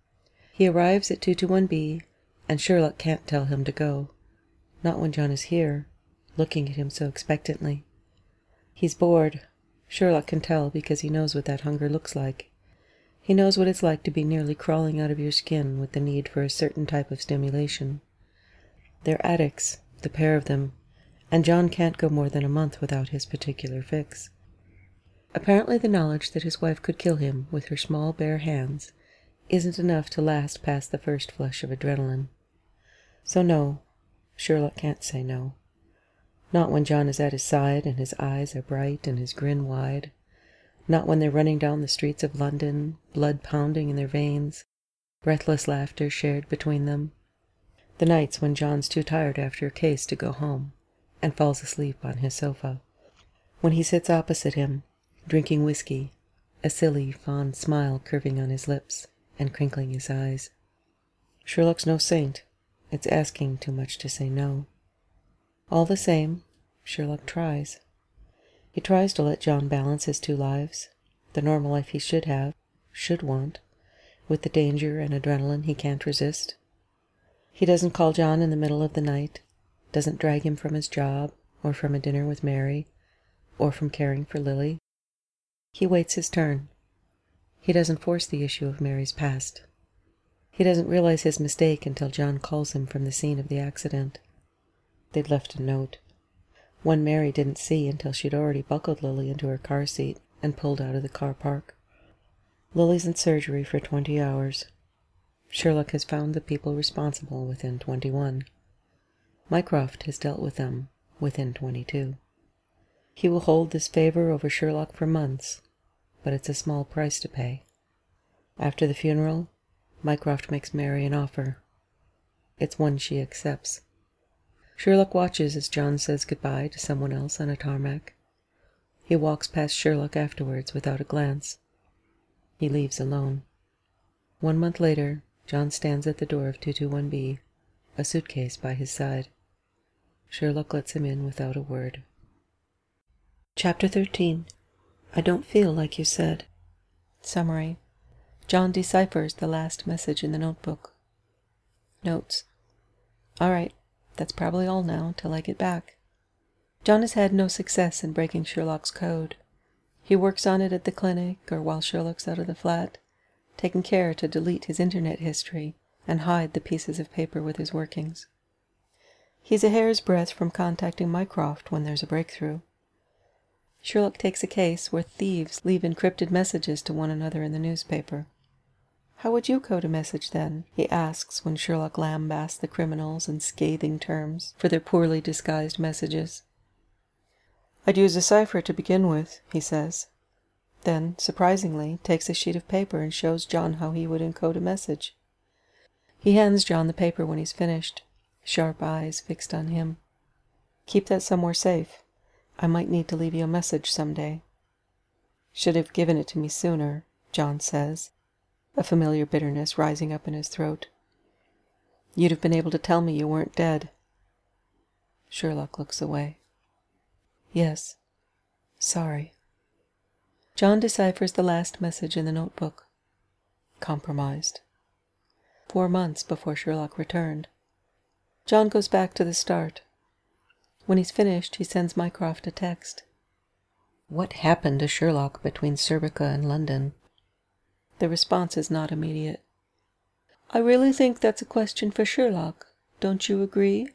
He arrives at 221B, and Sherlock can't tell him to go, not when John is here, looking at him so expectantly. He's bored. Sherlock can tell because he knows what that hunger looks like. He knows what it's like to be nearly crawling out of your skin with the need for a certain type of stimulation. They're addicts, the pair of them, and John can't go more than a month without his particular fix. Apparently the knowledge that his wife could kill him with her small bare hands isn't enough to last past the first flush of adrenaline. So no, Sherlock can't say no. Not when John is at his side and his eyes are bright and his grin wide. Not when they're running down the streets of London, blood pounding in their veins, breathless laughter shared between them. The nights when John's too tired after a case to go home, and falls asleep on his sofa. When he sits opposite him, drinking whiskey, a silly, fond smile curving on his lips and crinkling his eyes. Sherlock's no saint. It's asking too much to say no. All the same, Sherlock tries. He tries to let John balance his 2 lives, the normal life he should have, should want, with the danger and adrenaline he can't resist. He doesn't call John in the middle of the night, doesn't drag him from his job, or from a dinner with Mary, or from caring for Lily. He waits his turn. He doesn't force the issue of Mary's past. He doesn't realize his mistake until John calls him from the scene of the accident. They'd left a note, one Mary didn't see until she'd already buckled Lily into her car seat and pulled out of the car park. Lily's in surgery for 20 hours. Sherlock has found the people responsible within 21. Mycroft has dealt with them within 22. He will hold this favor over Sherlock for months, but it's a small price to pay. After the funeral, Mycroft makes Mary an offer. It's one she accepts. Sherlock watches as John says goodbye to someone else on a tarmac. He walks past Sherlock afterwards without a glance. He leaves alone. 1 month later, John stands at the door of 221B, a suitcase by his side. Sherlock lets him in without a word. Chapter 13. I don't feel like you said. Summary. John deciphers the last message in the notebook. Notes. All right, that's probably all now till I get back. John has had no success in breaking Sherlock's code. He works on it at the clinic or while Sherlock's out of the flat, taking care to delete his internet history and hide the pieces of paper with his workings. He's a hair's breadth from contacting Mycroft when there's a breakthrough. Sherlock takes a case where thieves leave encrypted messages to one another in the newspaper. "How would you code a message, then?" he asks when Sherlock lambasts the criminals in scathing terms for their poorly disguised messages. "I'd use a cipher to begin with," he says. Then, surprisingly, takes a sheet of paper and shows John how he would encode a message. He hands John the paper when he's finished, sharp eyes fixed on him. "Keep that somewhere safe. I might need to leave you a message someday." "Should have given it to me sooner," John says, a familiar bitterness rising up in his throat. "You'd have been able to tell me you weren't dead." Sherlock looks away. "Yes. Sorry." John deciphers the last message in the notebook. Compromised. 4 months before Sherlock returned. John goes back to the start. When he's finished, he sends Mycroft a text. "What happened to Sherlock between Surbica and London?" The response is not immediate. "I really think that's a question for Sherlock. Don't you agree?"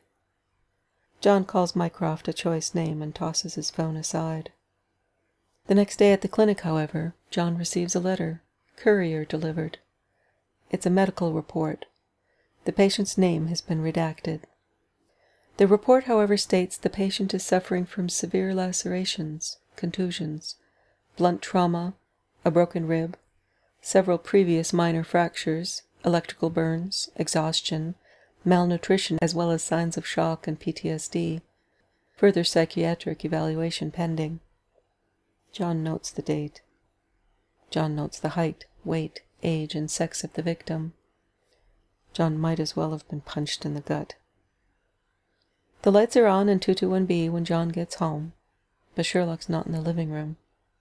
John calls Mycroft a choice name and tosses his phone aside. The next day at the clinic, however, John receives a letter, courier delivered. It's a medical report. The patient's name has been redacted. The report, however, states the patient is suffering from severe lacerations, contusions, blunt trauma, a broken rib, several previous minor fractures, electrical burns, exhaustion, malnutrition, as well as signs of shock and PTSD. Further psychiatric evaluation pending. John notes the date. John notes the height, weight, age, and sex of the victim. John might as well have been punched in the gut. The lights are on in 221B when John gets home, but Sherlock's not in the living room.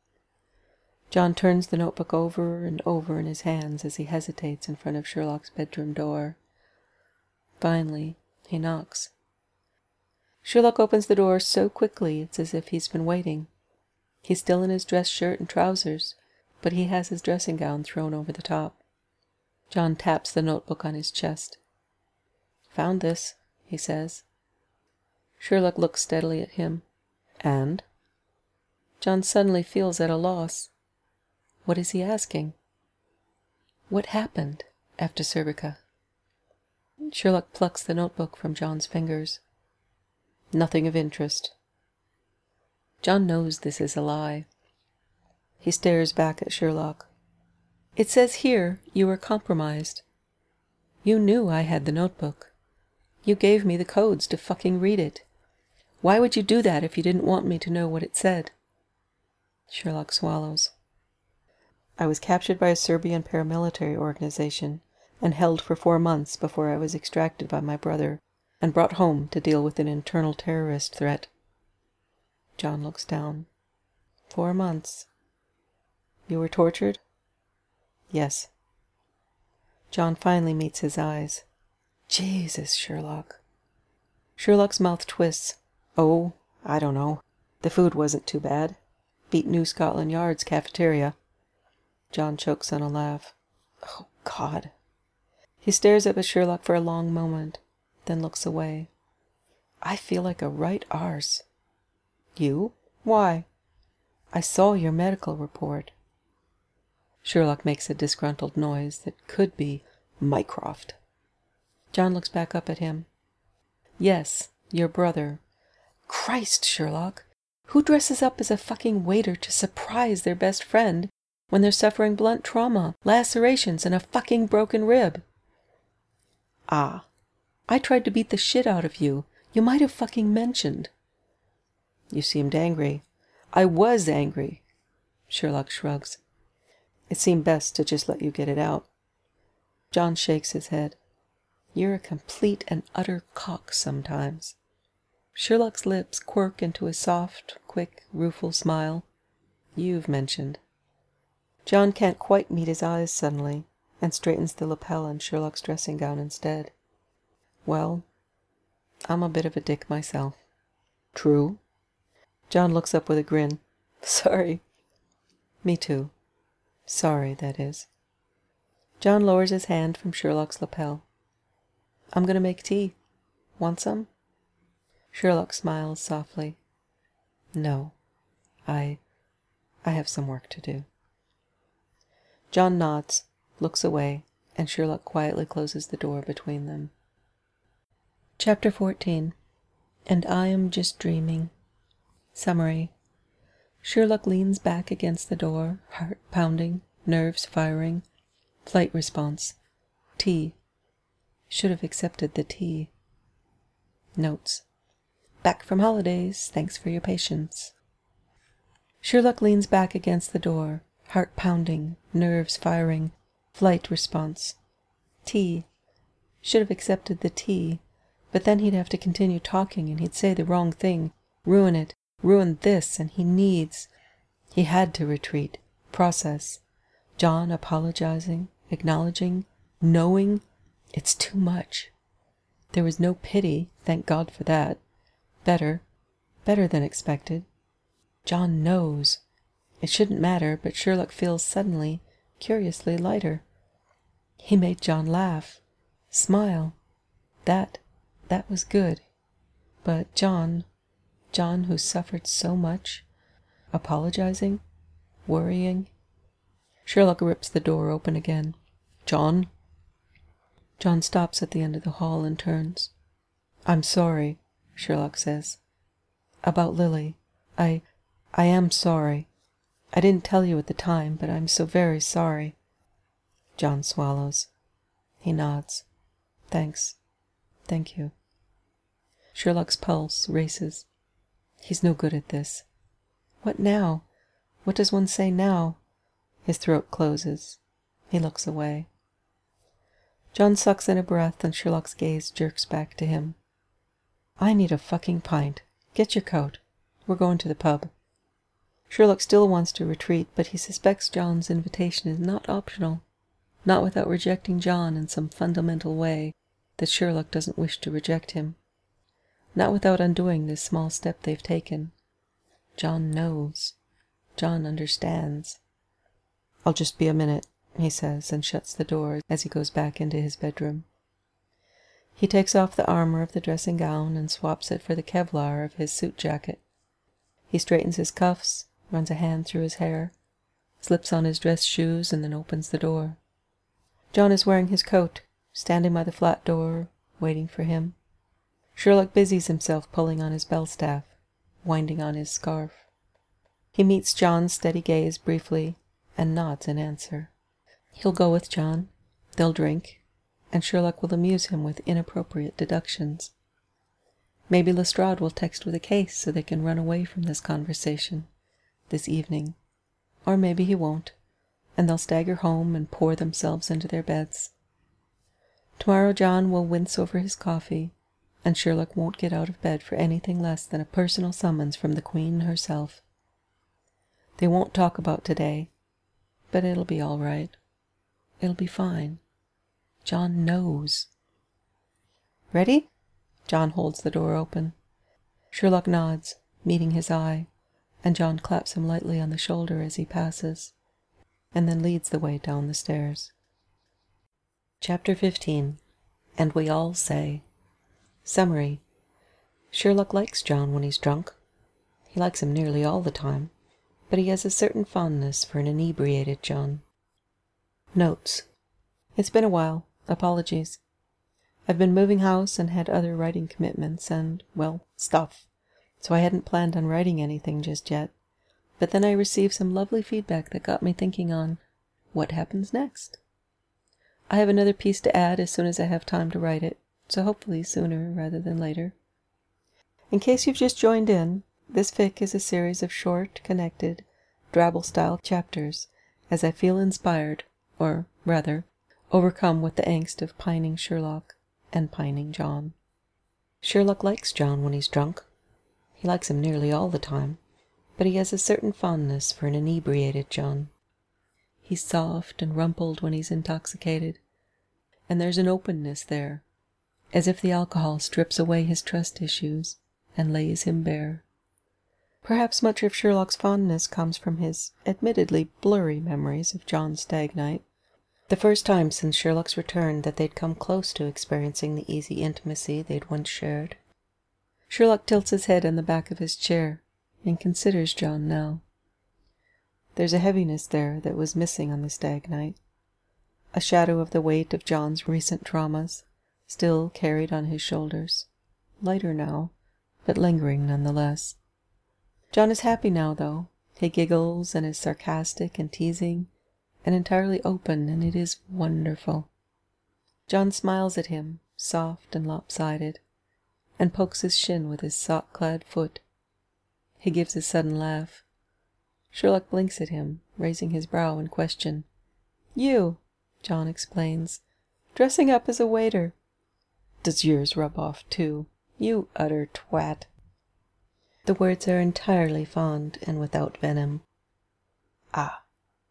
John turns the notebook over and over in his hands as he hesitates in front of Sherlock's bedroom door. Finally, he knocks. Sherlock opens the door so quickly it's as if he's been waiting. He's still in his dress shirt and trousers, but he has his dressing gown thrown over the top. John taps the notebook on his chest. "Found this," he says. Sherlock looks steadily at him. "And?" John suddenly feels at a loss. What is he asking? What happened after Surbica? Sherlock plucks the notebook from John's fingers. "Nothing of interest." John knows this is a lie. He stares back at Sherlock. "It says here you were compromised. You knew I had the notebook. You gave me the codes to fucking read it. Why would you do that if you didn't want me to know what it said?" Sherlock swallows. "I was captured by a Serbian paramilitary organization and held for 4 months before I was extracted by my brother and brought home to deal with an internal terrorist threat." John looks down. 4 months. "You were tortured?" "Yes." John finally meets his eyes. "Jesus, Sherlock." Sherlock's mouth twists. "Oh, I don't know. The food wasn't too bad. Beat New Scotland Yard's cafeteria." John chokes on a laugh. "Oh, God." He stares up at Sherlock for a long moment, then looks away. "I feel like a right arse." "You? Why?" "I saw your medical report." Sherlock makes a disgruntled noise that could be Mycroft. John looks back up at him. "Yes, your brother. Christ, Sherlock! Who dresses up as a fucking waiter to surprise their best friend when they're suffering blunt trauma, lacerations, and a fucking broken rib?" "Ah. I tried to beat the shit out of you. You might have fucking mentioned." "You seemed angry." "I was angry." Sherlock shrugs. "It seemed best to just let you get it out." John shakes his head. "You're a complete and utter cock sometimes." Sherlock's lips quirk into a soft, quick, rueful smile. "You've mentioned." John can't quite meet his eyes suddenly, and straightens the lapel on Sherlock's dressing gown instead. "Well, I'm a bit of a dick myself." "True?" John looks up with a grin. "Sorry." "Me too. Sorry, that is." John lowers his hand from Sherlock's lapel. I'm going to make tea. Want some? Sherlock smiles softly. No, I have some work to do. John nods, looks away, and Sherlock quietly closes the door between them. Chapter 14. And I am just dreaming. Summary. Sherlock leans back against the door, heart pounding, nerves firing. Flight response. Tea. Should have accepted the tea. Notes. Back from holidays. Thanks for your patience. Sherlock leans back against the door, heart pounding, nerves firing. Flight response. Tea. Should have accepted the tea, but then he'd have to continue talking and he'd say the wrong thing, ruin it, ruin this, and he had to retreat, process. John apologizing, acknowledging, knowing, it's too much. There was no pity, thank God for that. Better than expected. John knows. It shouldn't matter, but Sherlock feels suddenly, curiously lighter. He made John laugh, smile. That was good. But John who suffered so much, apologizing, worrying. Sherlock rips the door open again. John? John stops at the end of the hall and turns. I'm sorry, Sherlock says. About Lily. I am sorry. I didn't tell you at the time, but I'm so very sorry. John swallows. He nods. Thanks. Thank you. Sherlock's pulse races. He's no good at this. What now? What does one say now? His throat closes. He looks away. John sucks in a breath and Sherlock's gaze jerks back to him. I need a fucking pint. Get your coat. We're going to the pub. Sherlock still wants to retreat, but he suspects John's invitation is not optional. Not without rejecting John in some fundamental way that Sherlock doesn't wish to reject him. Not without undoing this small step they've taken. John knows. John understands. I'll just be a minute, he says, and shuts the door as he goes back into his bedroom. He takes off the armor of the dressing gown and swaps it for the Kevlar of his suit jacket. He straightens his cuffs, runs a hand through his hair, slips on his dress shoes, and then opens the door. John is wearing his coat, standing by the flat door, waiting for him. Sherlock busies himself pulling on his bell staff, winding on his scarf. He meets John's steady gaze briefly and nods in answer. He'll go with John. They'll drink, and Sherlock will amuse him with inappropriate deductions. Maybe Lestrade will text with a case so they can run away from this conversation, this evening. Or maybe he won't, and they'll stagger home and pour themselves into their beds. Tomorrow John will wince over his coffee, and Sherlock won't get out of bed for anything less than a personal summons from the Queen herself. They won't talk about today, but it'll be all right. It'll be fine. John knows. Ready? John holds the door open. Sherlock nods, meeting his eye, and John claps him lightly on the shoulder as he passes, and then leads the way down the stairs. Chapter 15. And we all say. Summary. Sherlock likes John when he's drunk. He likes him nearly all the time, but he has a certain fondness for an inebriated John. Notes. It's been a while. Apologies. I've been moving house and had other writing commitments and, well, stuff, so I hadn't planned on writing anything just yet. But then I received some lovely feedback that got me thinking on what happens next. I have another piece to add as soon as I have time to write it, so hopefully sooner rather than later. In case you've just joined in, this fic is a series of short, connected, Drabble-style chapters, as I feel inspired, or rather, overcome with the angst of pining Sherlock and pining John. Sherlock likes John when he's drunk. He likes him nearly all the time, but he has a certain fondness for an inebriated John. He's soft and rumpled when he's intoxicated, and there's an openness there, as if the alcohol strips away his trust issues and lays him bare. Perhaps much of Sherlock's fondness comes from his admittedly blurry memories of John Stagnight, The first time since Sherlock's return that they'd come close to experiencing the easy intimacy they'd once shared. Sherlock tilts his head on the back of his chair and considers John now. There's a heaviness there that was missing on the stag night. A shadow of the weight of John's recent traumas, still carried on his shoulders. Lighter now, but lingering nonetheless. John is happy now, though. He giggles and is sarcastic and teasing and entirely open, and it is wonderful. John smiles at him, soft and lopsided, and pokes his shin with his sock-clad foot. He gives a sudden laugh. Sherlock blinks at him, raising his brow in question. "You," John explains, "dressing up as a waiter. Does yours rub off, too? You utter twat." The words are entirely fond and without venom. Ah.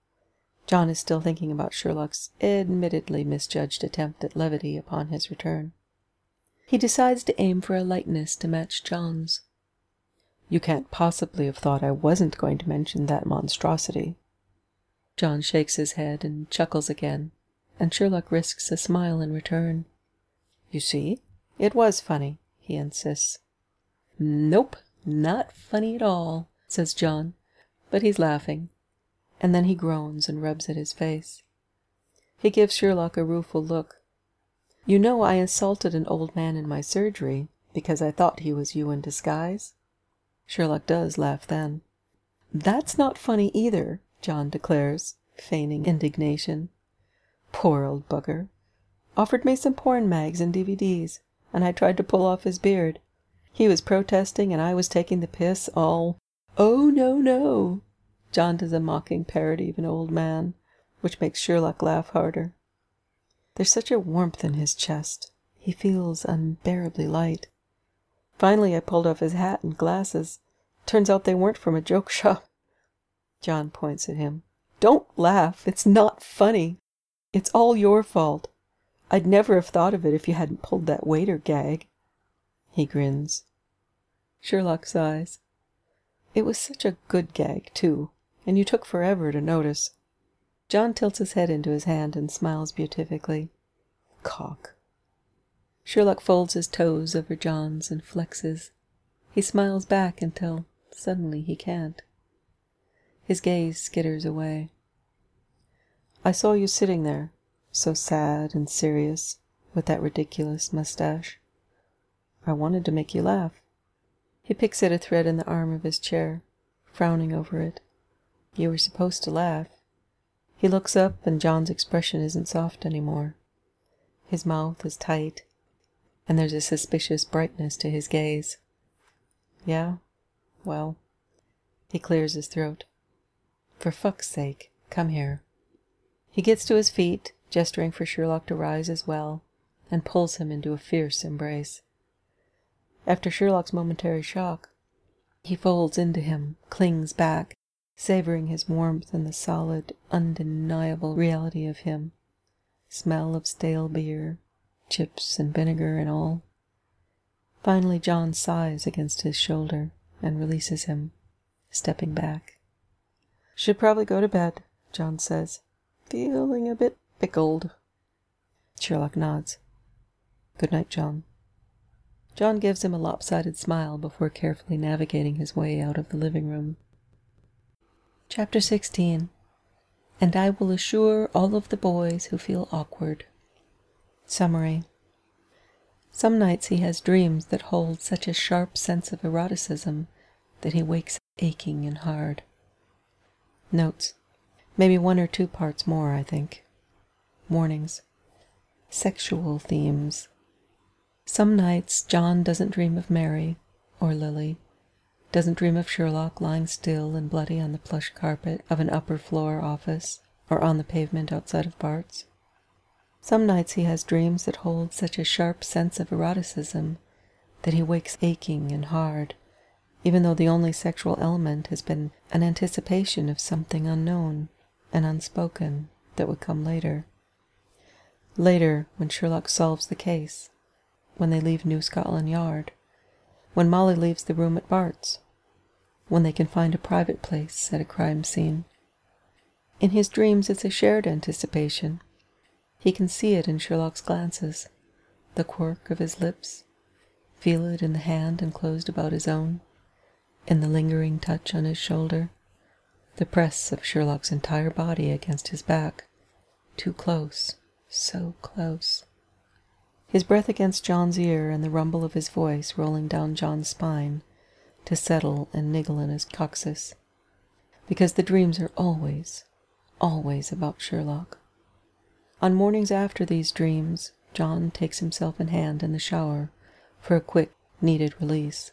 John is still thinking about Sherlock's admittedly misjudged attempt at levity upon his return. He decides to aim for a lightness to match John's. "You can't possibly have thought I wasn't going to mention that monstrosity." John shakes his head and chuckles again, and Sherlock risks a smile in return. "You see, it was funny," he insists. "Nope, not funny at all," says John, but he's laughing. And then he groans and rubs at his face. He gives Sherlock a rueful look. "You know I insulted an old man in my surgery because I thought he was you in disguise?" Sherlock does laugh then. "That's not funny either," John declares, feigning indignation. "Poor old bugger. Offered me some porn mags and DVDs, and I tried to pull off his beard. He was protesting and I was taking the piss all... Oh, no, no." John does a mocking parody of an old man, which makes Sherlock laugh harder. There's such a warmth in his chest. He feels unbearably light. "Finally I pulled off his hat and glasses. Turns out they weren't from a joke shop." John points at him. "Don't laugh. It's not funny. It's all your fault. I'd never have thought of it if you hadn't pulled that waiter gag." He grins. Sherlock sighs. "It was such a good gag, too, and you took forever to notice." John tilts his head into his hand and smiles beatifically. Cock. Sherlock folds his toes over John's and flexes. He smiles back until suddenly he can't. His gaze skitters away. "I saw you sitting there, so sad and serious, with that ridiculous mustache. I wanted to make you laugh." He picks at a thread in the arm of his chair, frowning over it. "You were supposed to laugh." He looks up, and John's expression isn't soft anymore. His mouth is tight, and there's a suspicious brightness to his gaze. "Yeah? Well..." He clears his throat. "For fuck's sake, come here." He gets to his feet, gesturing for Sherlock to rise as well, and pulls him into a fierce embrace. After Sherlock's momentary shock, he folds into him, clings back, savoring his warmth and the solid, undeniable reality of him. Smell of stale beer, chips and vinegar and all. Finally John sighs against his shoulder and releases him, stepping back. "Should probably go to bed," John says. "Feeling a bit pickled." Sherlock nods. "Good night, John." John gives him a lopsided smile before carefully navigating his way out of the living room. Chapter 16. And I will assure all of the boys who feel awkward. Summary. Some nights he has dreams that hold such a sharp sense of eroticism that he wakes aching and hard. Notes. Maybe 1 or 2 parts more, I think. Warnings. Sexual themes. Some nights John doesn't dream of Mary or Lily, doesn't dream of Sherlock lying still and bloody on the plush carpet of an upper-floor office or on the pavement outside of Bart's. Some nights he has dreams that hold such a sharp sense of eroticism that he wakes aching and hard, even though the only sexual element has been an anticipation of something unknown and unspoken that would come later. Later, when Sherlock solves the case, when they leave New Scotland Yard, when Molly leaves the room at Bart's, when they can find a private place at a crime scene. In his dreams it's a shared anticipation, He can see it in Sherlock's glances, the quirk of his lips, feel it in the hand enclosed about his own, in the lingering touch on his shoulder, the press of Sherlock's entire body against his back. Too close, so close. His breath against John's ear and the rumble of his voice rolling down John's spine to settle and niggle in his coccyx. Because the dreams are always, always about Sherlock. On mornings after these dreams, John takes himself in hand in the shower for a quick, needed release.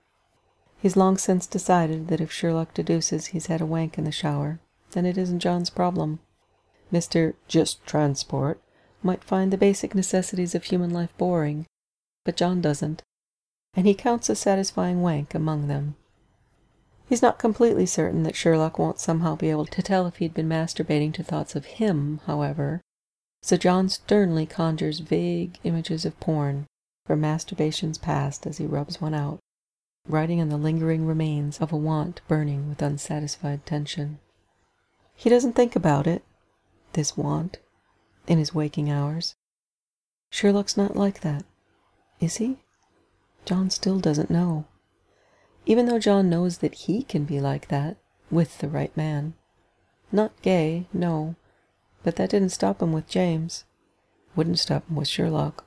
He's long since decided that if Sherlock deduces he's had a wank in the shower, then it isn't John's problem. Mr. Just Transport might find the basic necessities of human life boring, but John doesn't, and he counts a satisfying wank among them. He's not completely certain that Sherlock won't somehow be able to tell if he'd been masturbating to thoughts of him, however, so John sternly conjures vague images of porn from masturbation's past as he rubs one out, writing on the lingering remains of a want burning with unsatisfied tension. He doesn't think about it, this want, in his waking hours. Sherlock's not like that, is he? John still doesn't know. Even though John knows that he can be like that, with the right man. Not gay, no, but that didn't stop him with James. Wouldn't stop him with Sherlock.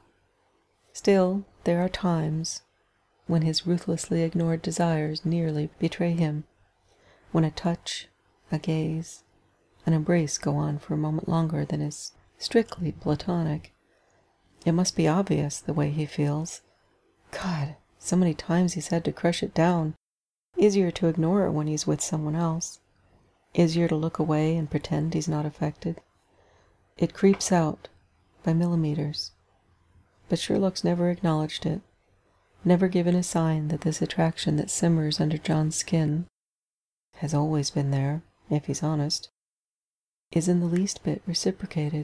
Still, there are times when his ruthlessly ignored desires nearly betray him, when a touch, a gaze, an embrace go on for a moment longer than is strictly platonic. It must be obvious the way he feels. God, so many times he's had to crush it down. Easier to ignore it when he's with someone else. Easier to look away and pretend he's not affected. It creeps out by millimeters. But Sherlock's never acknowledged it, never given a sign that this attraction that simmers under John's skin has always been there, if he's honest, is in the least bit reciprocated.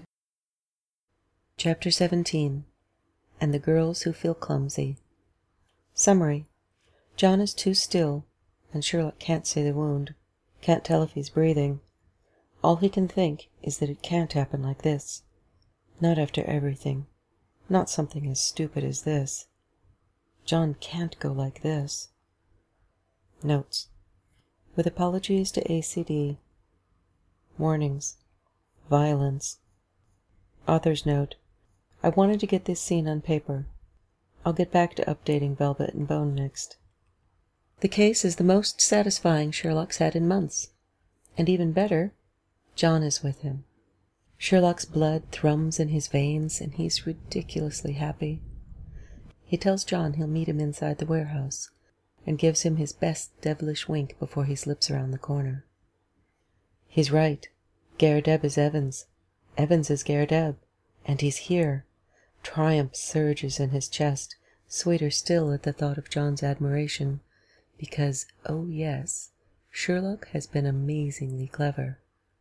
Chapter 17. And the Girls Who Feel Clumsy. Summary. John is too still, and Sherlock can't see the wound, can't tell if he's breathing. All he can think is that it can't happen like this. Not after everything. Not something as stupid as this. John can't go like this. Notes. With apologies to ACD. Warnings. Violence. Author's note. I wanted to get this scene on paper. I'll get back to updating Velvet and Bone next. The case is the most satisfying Sherlock's had in months. And even better, John is with him. Sherlock's blood thrums in his veins, and he's ridiculously happy. He tells John he'll meet him inside the warehouse, and gives him his best devilish wink before he slips around the corner. He's right. Garradeb is Evans. Evans is Garradeb. And he's here. Triumph surges in his chest, sweeter still at the thought of John's admiration, because, oh yes, Sherlock has been amazingly clever.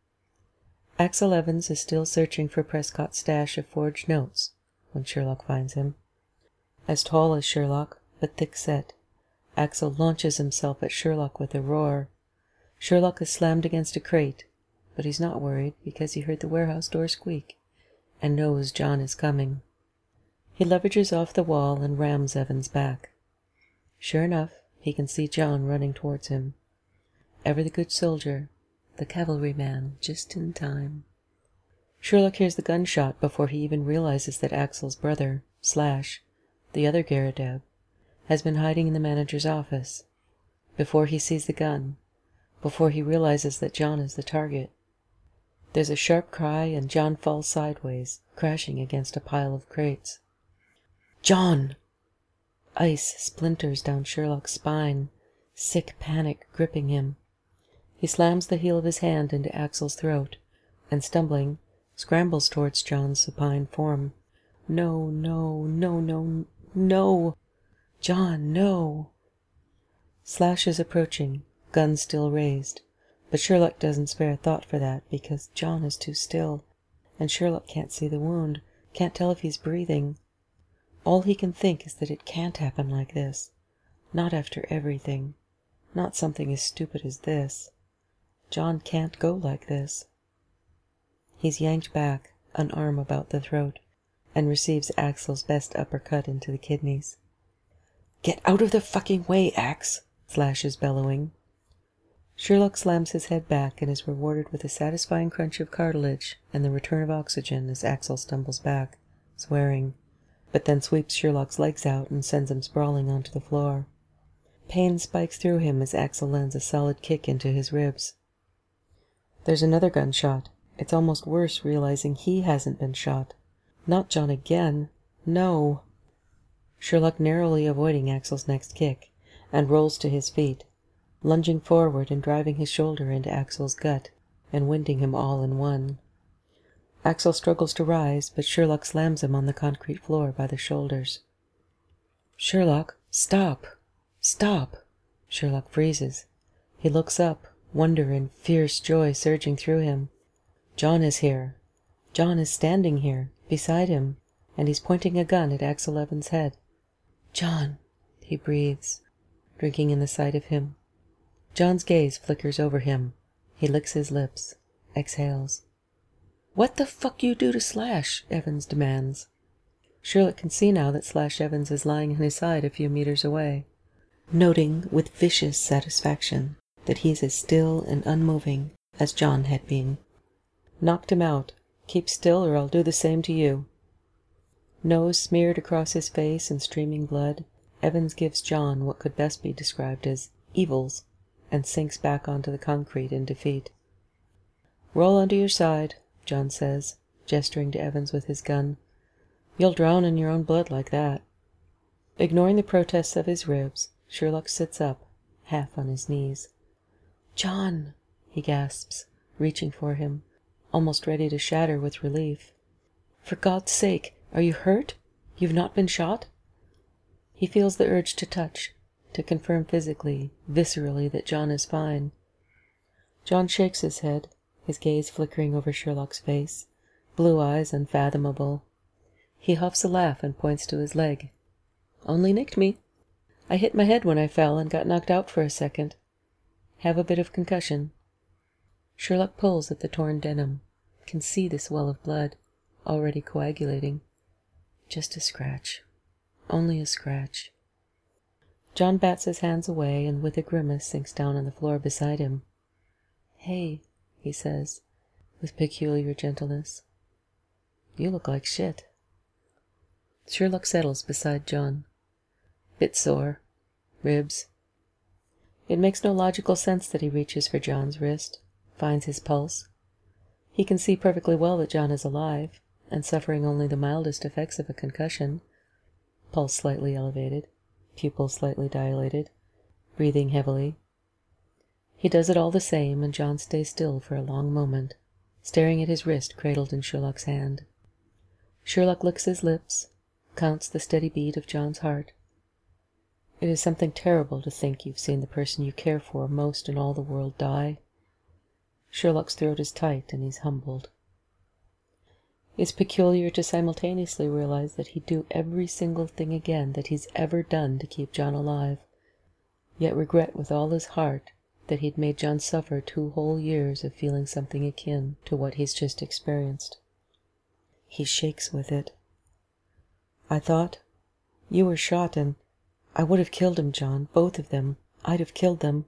Axel Evans is still searching for Prescott's stash of forged notes when Sherlock finds him. As tall as Sherlock, but thick-set, Axel launches himself at Sherlock with a roar. Sherlock is slammed against a crate, but he's not worried because he heard the warehouse door squeak and knows John is coming. He leverages off the wall and rams Evans back. Sure enough, he can see John running towards him. Ever the good soldier, the cavalryman, just in time. Sherlock hears the gunshot before he even realizes that Axel's brother, Slash, the other Garradeb, has been hiding in the manager's office. Before he sees the gun, before he realizes that John is the target. There's a sharp cry and John falls sideways, crashing against a pile of crates. John! Ice splinters down Sherlock's spine, sick panic gripping him. He slams the heel of his hand into Axel's throat, and stumbling, scrambles towards John's supine form. No, no, no, no, no! John, no! Slash is approaching, gun still raised, but Sherlock doesn't spare a thought for that because John is too still, and Sherlock can't see the wound, can't tell if he's breathing. All he can think is that it can't happen like this. Not after everything. Not something as stupid as this. John can't go like this. He's yanked back, an arm about the throat, and receives Axel's best uppercut into the kidneys. "Get out of the fucking way, Ax!" Slash is bellowing. Sherlock slams his head back and is rewarded with a satisfying crunch of cartilage and the return of oxygen as Axel stumbles back, swearing, but then sweeps Sherlock's legs out and sends him sprawling onto the floor. Pain spikes through him as Axel lands a solid kick into his ribs. There's another gunshot. It's almost worse realizing he hasn't been shot. Not John again. No. Sherlock narrowly avoiding Axel's next kick, and rolls to his feet, lunging forward and driving his shoulder into Axel's gut, and winding him all in one. Axel struggles to rise, but Sherlock slams him on the concrete floor by the shoulders. "Sherlock, stop! Stop!" Sherlock freezes. He looks up, wonder and fierce joy surging through him. John is here. John is standing here, beside him, and he's pointing a gun at Axel Evans' head. "John," he breathes, drinking in the sight of him. John's gaze flickers over him. He licks his lips, exhales. "What the fuck you do to Slash?" Evans demands. Sherlock can see now that Slash Evans is lying on his side a few meters away, noting with vicious satisfaction that he's as still and unmoving as John had been. "Knocked him out. Keep still or I'll do the same to you." Nose smeared across his face and streaming blood, Evans gives John what could best be described as evils, and sinks back onto the concrete in defeat. "Roll onto your side," John says, gesturing to Evans with his gun. "You'll drown in your own blood like that." Ignoring the protests of his ribs, Sherlock sits up, half on his knees. "John," he gasps, reaching for him, almost ready to shatter with relief. "For God's sake, are you hurt? You've not been shot?" He feels the urge to touch, to confirm physically, viscerally, that John is fine. John shakes his head, his gaze flickering over Sherlock's face, blue eyes unfathomable. He huffs a laugh and points to his leg. "Only nicked me. I hit my head when I fell and got knocked out for a second. Have a bit of concussion." Sherlock pulls at the torn denim, can see the swell of blood, already coagulating. Just a scratch. Only a scratch. John bats his hands away and with a grimace sinks down on the floor beside him. "Hey," he says, with peculiar gentleness. "You look like shit." Sherlock settles beside John. "Bit sore. Ribs." It makes no logical sense that he reaches for John's wrist, finds his pulse. He can see perfectly well that John is alive, and suffering only the mildest effects of a concussion. Pulse slightly elevated, pupils slightly dilated, breathing heavily. He does it all the same, and John stays still for a long moment, staring at his wrist cradled in Sherlock's hand. Sherlock licks his lips, counts the steady beat of John's heart. It is something terrible to think you've seen the person you care for most in all the world die. Sherlock's throat is tight and he's humbled. It's peculiar to simultaneously realize that he'd do every single thing again that he's ever done to keep John alive, yet regret with all his heart that he'd made John suffer 2 whole years of feeling something akin to what he's just experienced. He shakes with it. "I thought you were shot and I would have killed him, John, both of them. I'd have killed them."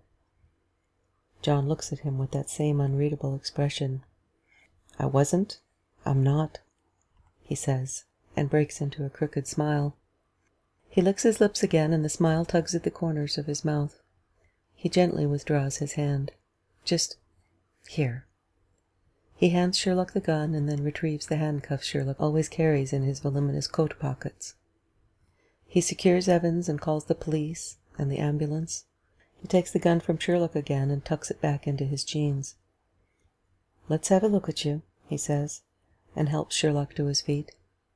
John looks at him with that same unreadable expression. "I wasn't. I'm not," he says, and breaks into a crooked smile. He licks his lips again, and the smile tugs at the corners of his mouth. He gently withdraws his hand. "Just here." He hands Sherlock the gun and then retrieves the handcuffs Sherlock always carries in his voluminous coat pockets. He secures Evans and calls the police and the ambulance. He takes the gun from Sherlock again and tucks it back into his jeans. "Let's have a look at you," he says, and helps Sherlock to his feet.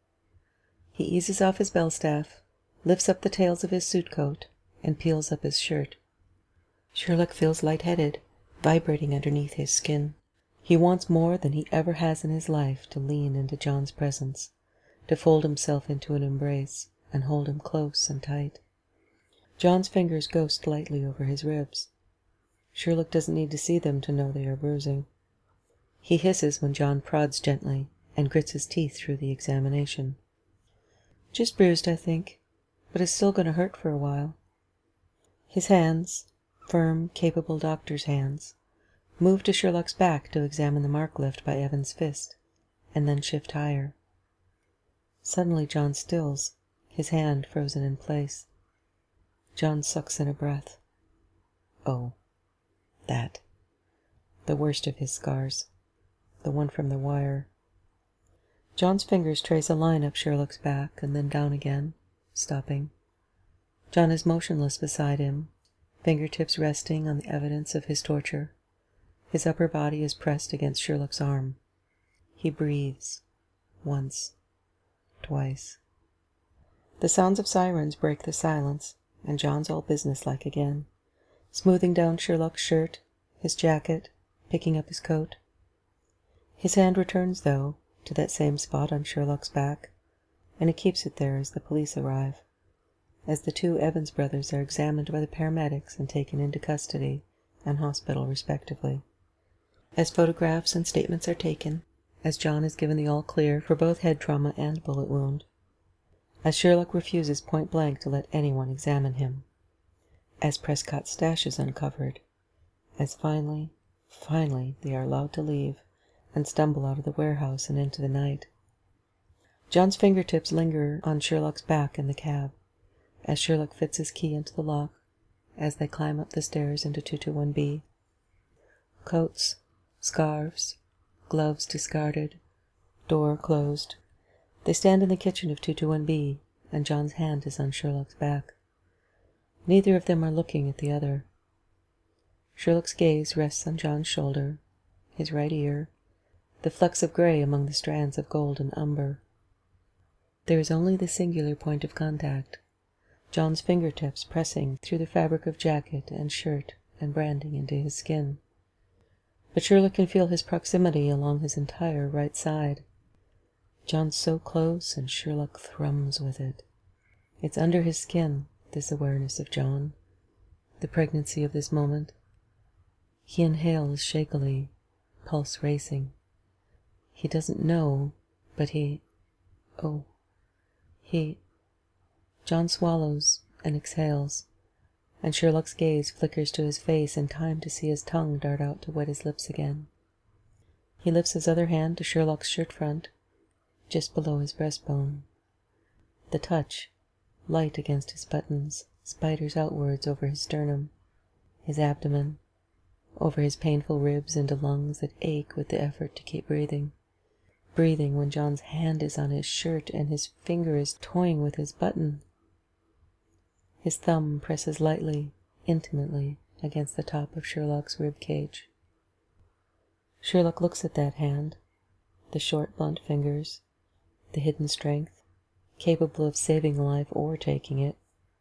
He eases off his bell staff, lifts up the tails of his suit coat, and peels up his shirt. Sherlock feels lightheaded, vibrating underneath his skin. He wants more than he ever has in his life to lean into John's presence, to fold himself into an embrace, and hold him close and tight. John's fingers ghost lightly over his ribs. Sherlock doesn't need to see them to know they are bruising. He hisses when John prods gently, and grits his teeth through the examination. "Just bruised, I think, but it's still going to hurt for a while." His hands, firm, capable doctor's hands, move to Sherlock's back to examine the mark left by Evan's fist, and then shift higher. Suddenly John stills, his hand frozen in place. John sucks in a breath. Oh, that. The worst of his scars. The one from the wire. John's fingers trace a line up Sherlock's back and then down again, stopping. John is motionless beside him, fingertips resting on the evidence of his torture. His upper body is pressed against Sherlock's arm. He breathes. Once. Twice. The sounds of sirens break the silence, and John's all businesslike again, smoothing down Sherlock's shirt, his jacket, picking up his coat. His hand returns, though, to that same spot on Sherlock's back, and he keeps it there as the police arrive, as the two Evans brothers are examined by the paramedics and taken into custody and hospital respectively, as photographs and statements are taken, as John is given the all-clear for both head trauma and bullet wound, as Sherlock refuses point-blank to let anyone examine him, as Prescott's stash is uncovered, as finally they are allowed to leave and stumble out of the warehouse and into the night. John's fingertips linger on Sherlock's back in the cab, as Sherlock fits his key into the lock, as they climb up the stairs into 221B. Coats, scarves, gloves discarded, door closed. They stand in the kitchen of 221B, and John's hand is on Sherlock's back. Neither of them are looking at the other. Sherlock's gaze rests on John's shoulder, his right ear, the flecks of gray among the strands of gold and umber. There is only the singular point of contact, John's fingertips pressing through the fabric of jacket and shirt and branding into his skin. But Sherlock can feel his proximity along his entire right side. John's so close, and Sherlock thrums with it. It's under his skin, this awareness of John, the pregnancy of this moment. He inhales shakily, pulse racing. He doesn't know, but John swallows and exhales, and Sherlock's gaze flickers to his face in time to see his tongue dart out to wet his lips again. He lifts his other hand to Sherlock's shirt front, just below his breastbone. The touch, light against his buttons, spiders outwards over his sternum, his abdomen, over his painful ribs into lungs that ache with the effort to keep breathing when John's hand is on his shirt and his finger is toying with his button. His thumb presses lightly, intimately, against the top of Sherlock's rib cage. Sherlock looks at that hand, the short, blunt fingers, the hidden strength, capable of saving a life or taking it.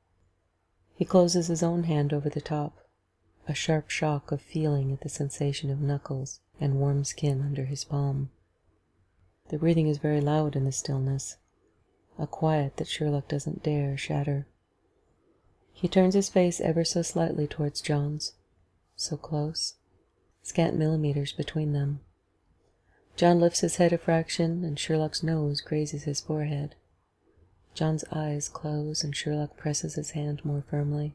He closes his own hand over the top, a sharp shock of feeling at the sensation of knuckles and warm skin under his palm. The breathing is very loud in the stillness, a quiet that Sherlock doesn't dare shatter. He turns his face ever so slightly towards John's, so close, scant millimeters between them. John lifts his head a fraction, and Sherlock's nose grazes his forehead. John's eyes close, and Sherlock presses his hand more firmly.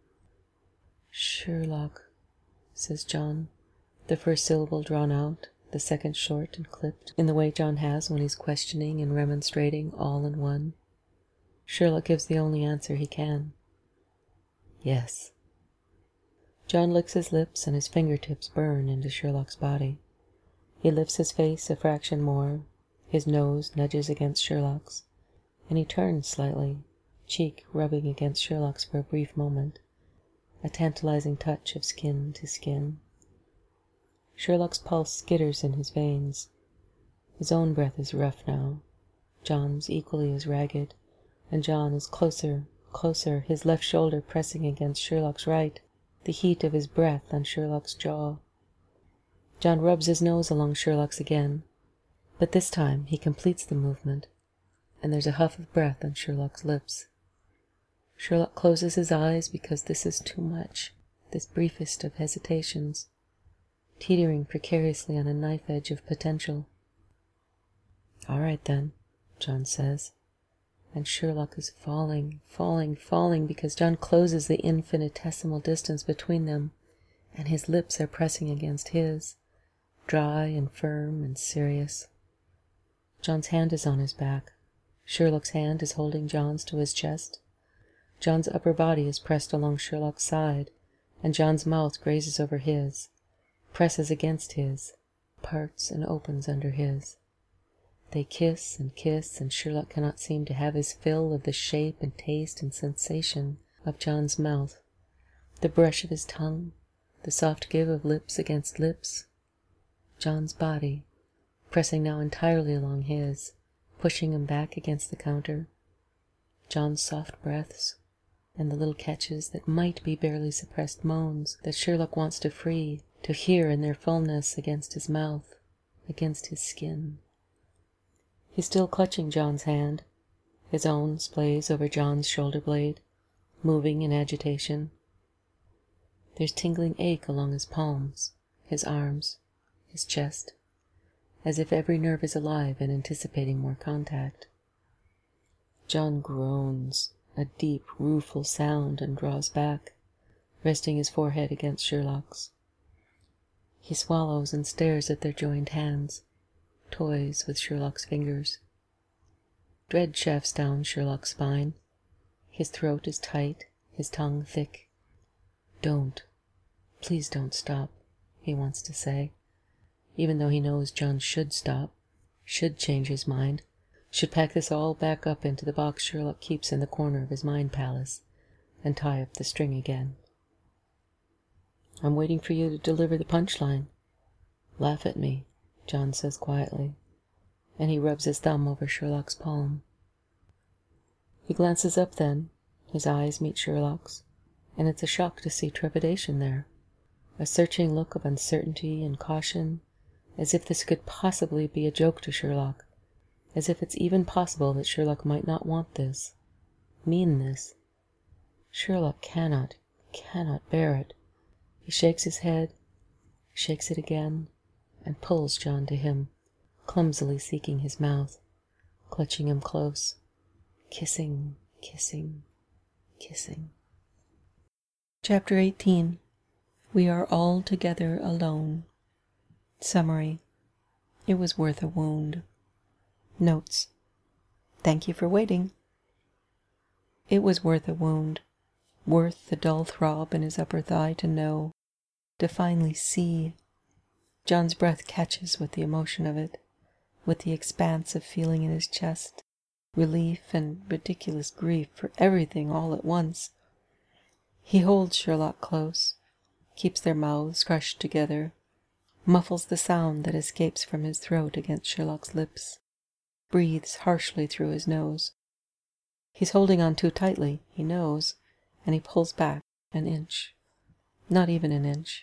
"Sherlock," says John, the first syllable drawn out, the second short and clipped, in the way John has when he's questioning and remonstrating all in one. Sherlock gives the only answer he can. "Yes." John licks his lips, and his fingertips burn into Sherlock's body. He lifts his face a fraction more, his nose nudges against Sherlock's, and he turns slightly, cheek rubbing against Sherlock's for a brief moment, a tantalizing touch of skin to skin. Sherlock's pulse skitters in his veins. His own breath is rough now, John's equally as ragged, and John is closer, his left shoulder pressing against Sherlock's right, the heat of his breath on Sherlock's jaw. John rubs his nose along Sherlock's again, but this time he completes the movement, and there's a huff of breath on Sherlock's lips. Sherlock closes his eyes because this is too much, this briefest of hesitations, teetering precariously on a knife edge of potential. "All right, then," John says. And Sherlock is falling, falling, falling, because John closes the infinitesimal distance between them, and his lips are pressing against his, dry and firm and serious. John's hand is on his back. Sherlock's hand is holding John's to his chest. John's upper body is pressed along Sherlock's side, and John's mouth grazes over his, presses against his, parts and opens under his. They kiss, and Sherlock cannot seem to have his fill of the shape and taste and sensation of John's mouth, the brush of his tongue, the soft give of lips against lips. John's body, pressing now entirely along his, pushing him back against the counter. John's soft breaths, and the little catches that might be barely suppressed moans that Sherlock wants to free, to hear in their fullness against his mouth, against his skin. He's still clutching John's hand. His own splays over John's shoulder blade, moving in agitation. There's tingling ache along his palms, his arms, his chest, as if every nerve is alive and anticipating more contact. John groans, a deep, rueful sound, and draws back, resting his forehead against Sherlock's. He swallows and stares at their joined hands, toys with Sherlock's fingers. Dread shafts down Sherlock's spine. His throat is tight, his tongue thick. "Don't. Please don't stop," he wants to say, even though he knows John should stop, should change his mind, should pack this all back up into the box Sherlock keeps in the corner of his mind palace, and tie up the string again. "I'm waiting for you to deliver the punchline. Laugh at me," John says quietly, and he rubs his thumb over Sherlock's palm. He glances up then, his eyes meet Sherlock's, and it's a shock to see trepidation there, a searching look of uncertainty and caution, as if this could possibly be a joke to Sherlock, as if it's even possible that Sherlock might not want this, mean this. Sherlock cannot bear it. He shakes his head, shakes it again, and pulls John to him, clumsily seeking his mouth, clutching him close, kissing, kissing, kissing. Chapter 18. We are all together alone. Summary. It was worth a wound. Notes. Thank you for waiting. It was worth a wound, worth the dull throb in his upper thigh to know, to finally see. John's breath catches with the emotion of it, with the expanse of feeling in his chest, relief and ridiculous grief for everything all at once. He holds Sherlock close, keeps their mouths crushed together, muffles the sound that escapes from his throat against Sherlock's lips, breathes harshly through his nose. He's holding on too tightly, he knows, and he pulls back an inch. Not even an inch.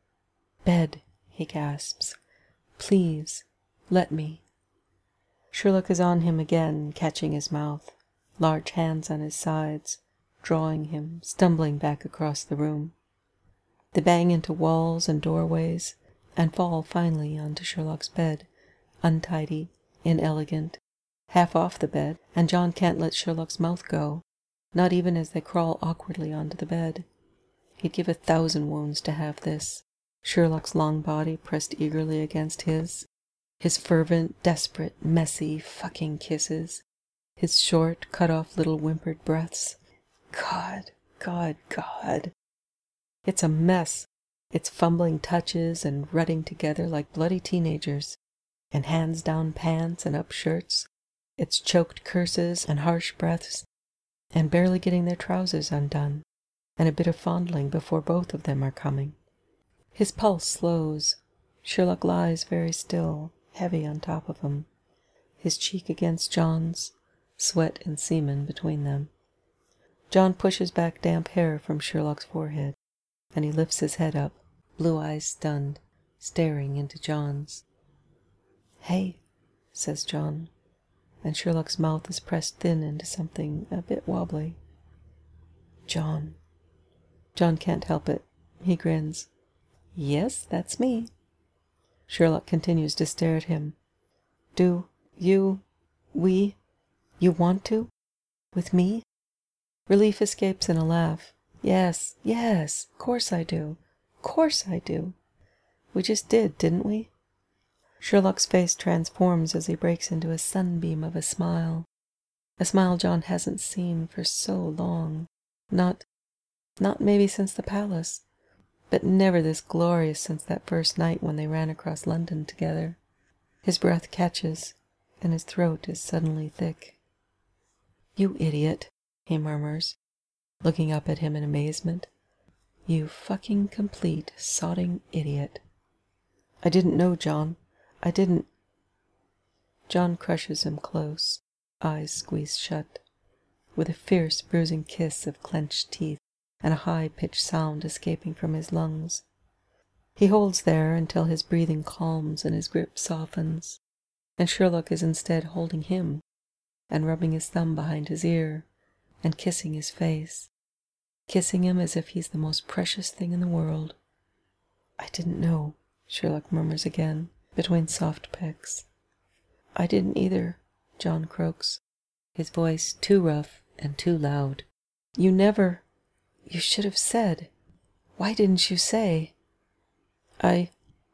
"Bed," he gasps. "Please, let me." Sherlock is on him again, catching his mouth, large hands on his sides, drawing him, stumbling back across the room. They bang into walls and doorways, and fall finally onto Sherlock's bed, untidy, inelegant, half off the bed, and John can't let Sherlock's mouth go, not even as they crawl awkwardly onto the bed. He'd give 1,000 wounds to have this. Sherlock's long body pressed eagerly against his fervent, desperate, messy, fucking kisses, his short, cut-off little whimpered breaths. God, God, God. It's a mess. It's fumbling touches and rutting together like bloody teenagers, and hands down pants and up shirts. It's choked curses and harsh breaths, and barely getting their trousers undone, and a bit of fondling before both of them are coming. His pulse slows. Sherlock lies very still, heavy on top of him, his cheek against John's, sweat and semen between them. John pushes back damp hair from Sherlock's forehead, and he lifts his head up, blue eyes stunned, staring into John's. "Hey," says John, and Sherlock's mouth is pressed thin into something a bit wobbly. "John." John can't help it. He grins. "Yes, that's me." Sherlock continues to stare at him. "Do You want to? With me? Relief escapes in a laugh. Yes, yes, course I do. Course I do. We just did, didn't we? Sherlock's face transforms as he breaks into a sunbeam of a smile John hasn't seen for so long. Not maybe since the palace, but never this glorious since that first night when they ran across London together. His breath catches, and his throat is suddenly thick. "You idiot," he murmurs, looking up at him in amazement. "You fucking complete sodding idiot." "I didn't know, John. I didn't..." John crushes him close, eyes squeezed shut, with a fierce, bruising kiss of clenched teeth and a high-pitched sound escaping from his lungs. He holds there until his breathing calms and his grip softens, and Sherlock is instead holding him and rubbing his thumb behind his ear and kissing his face, kissing him as if he's the most precious thing in the world. "I didn't know," Sherlock murmurs again, between soft pecks. "I didn't either," John croaks, his voice too rough and too loud. "You should have said. Why didn't you say?" I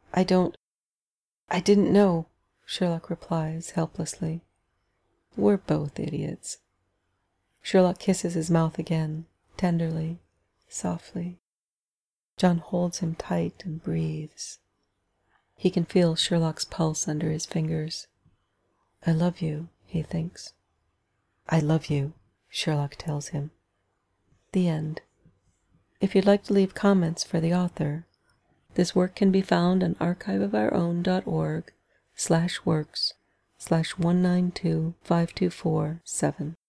didn't know," Sherlock replies helplessly. "We're both idiots." Sherlock kisses his mouth again, tenderly, softly. John holds him tight and breathes. He can feel Sherlock's pulse under his fingers. "I love you," he thinks. "I love you," Sherlock tells him. The end. If you'd like to leave comments for the author, this work can be found on archiveofourown.org/works/192524-7.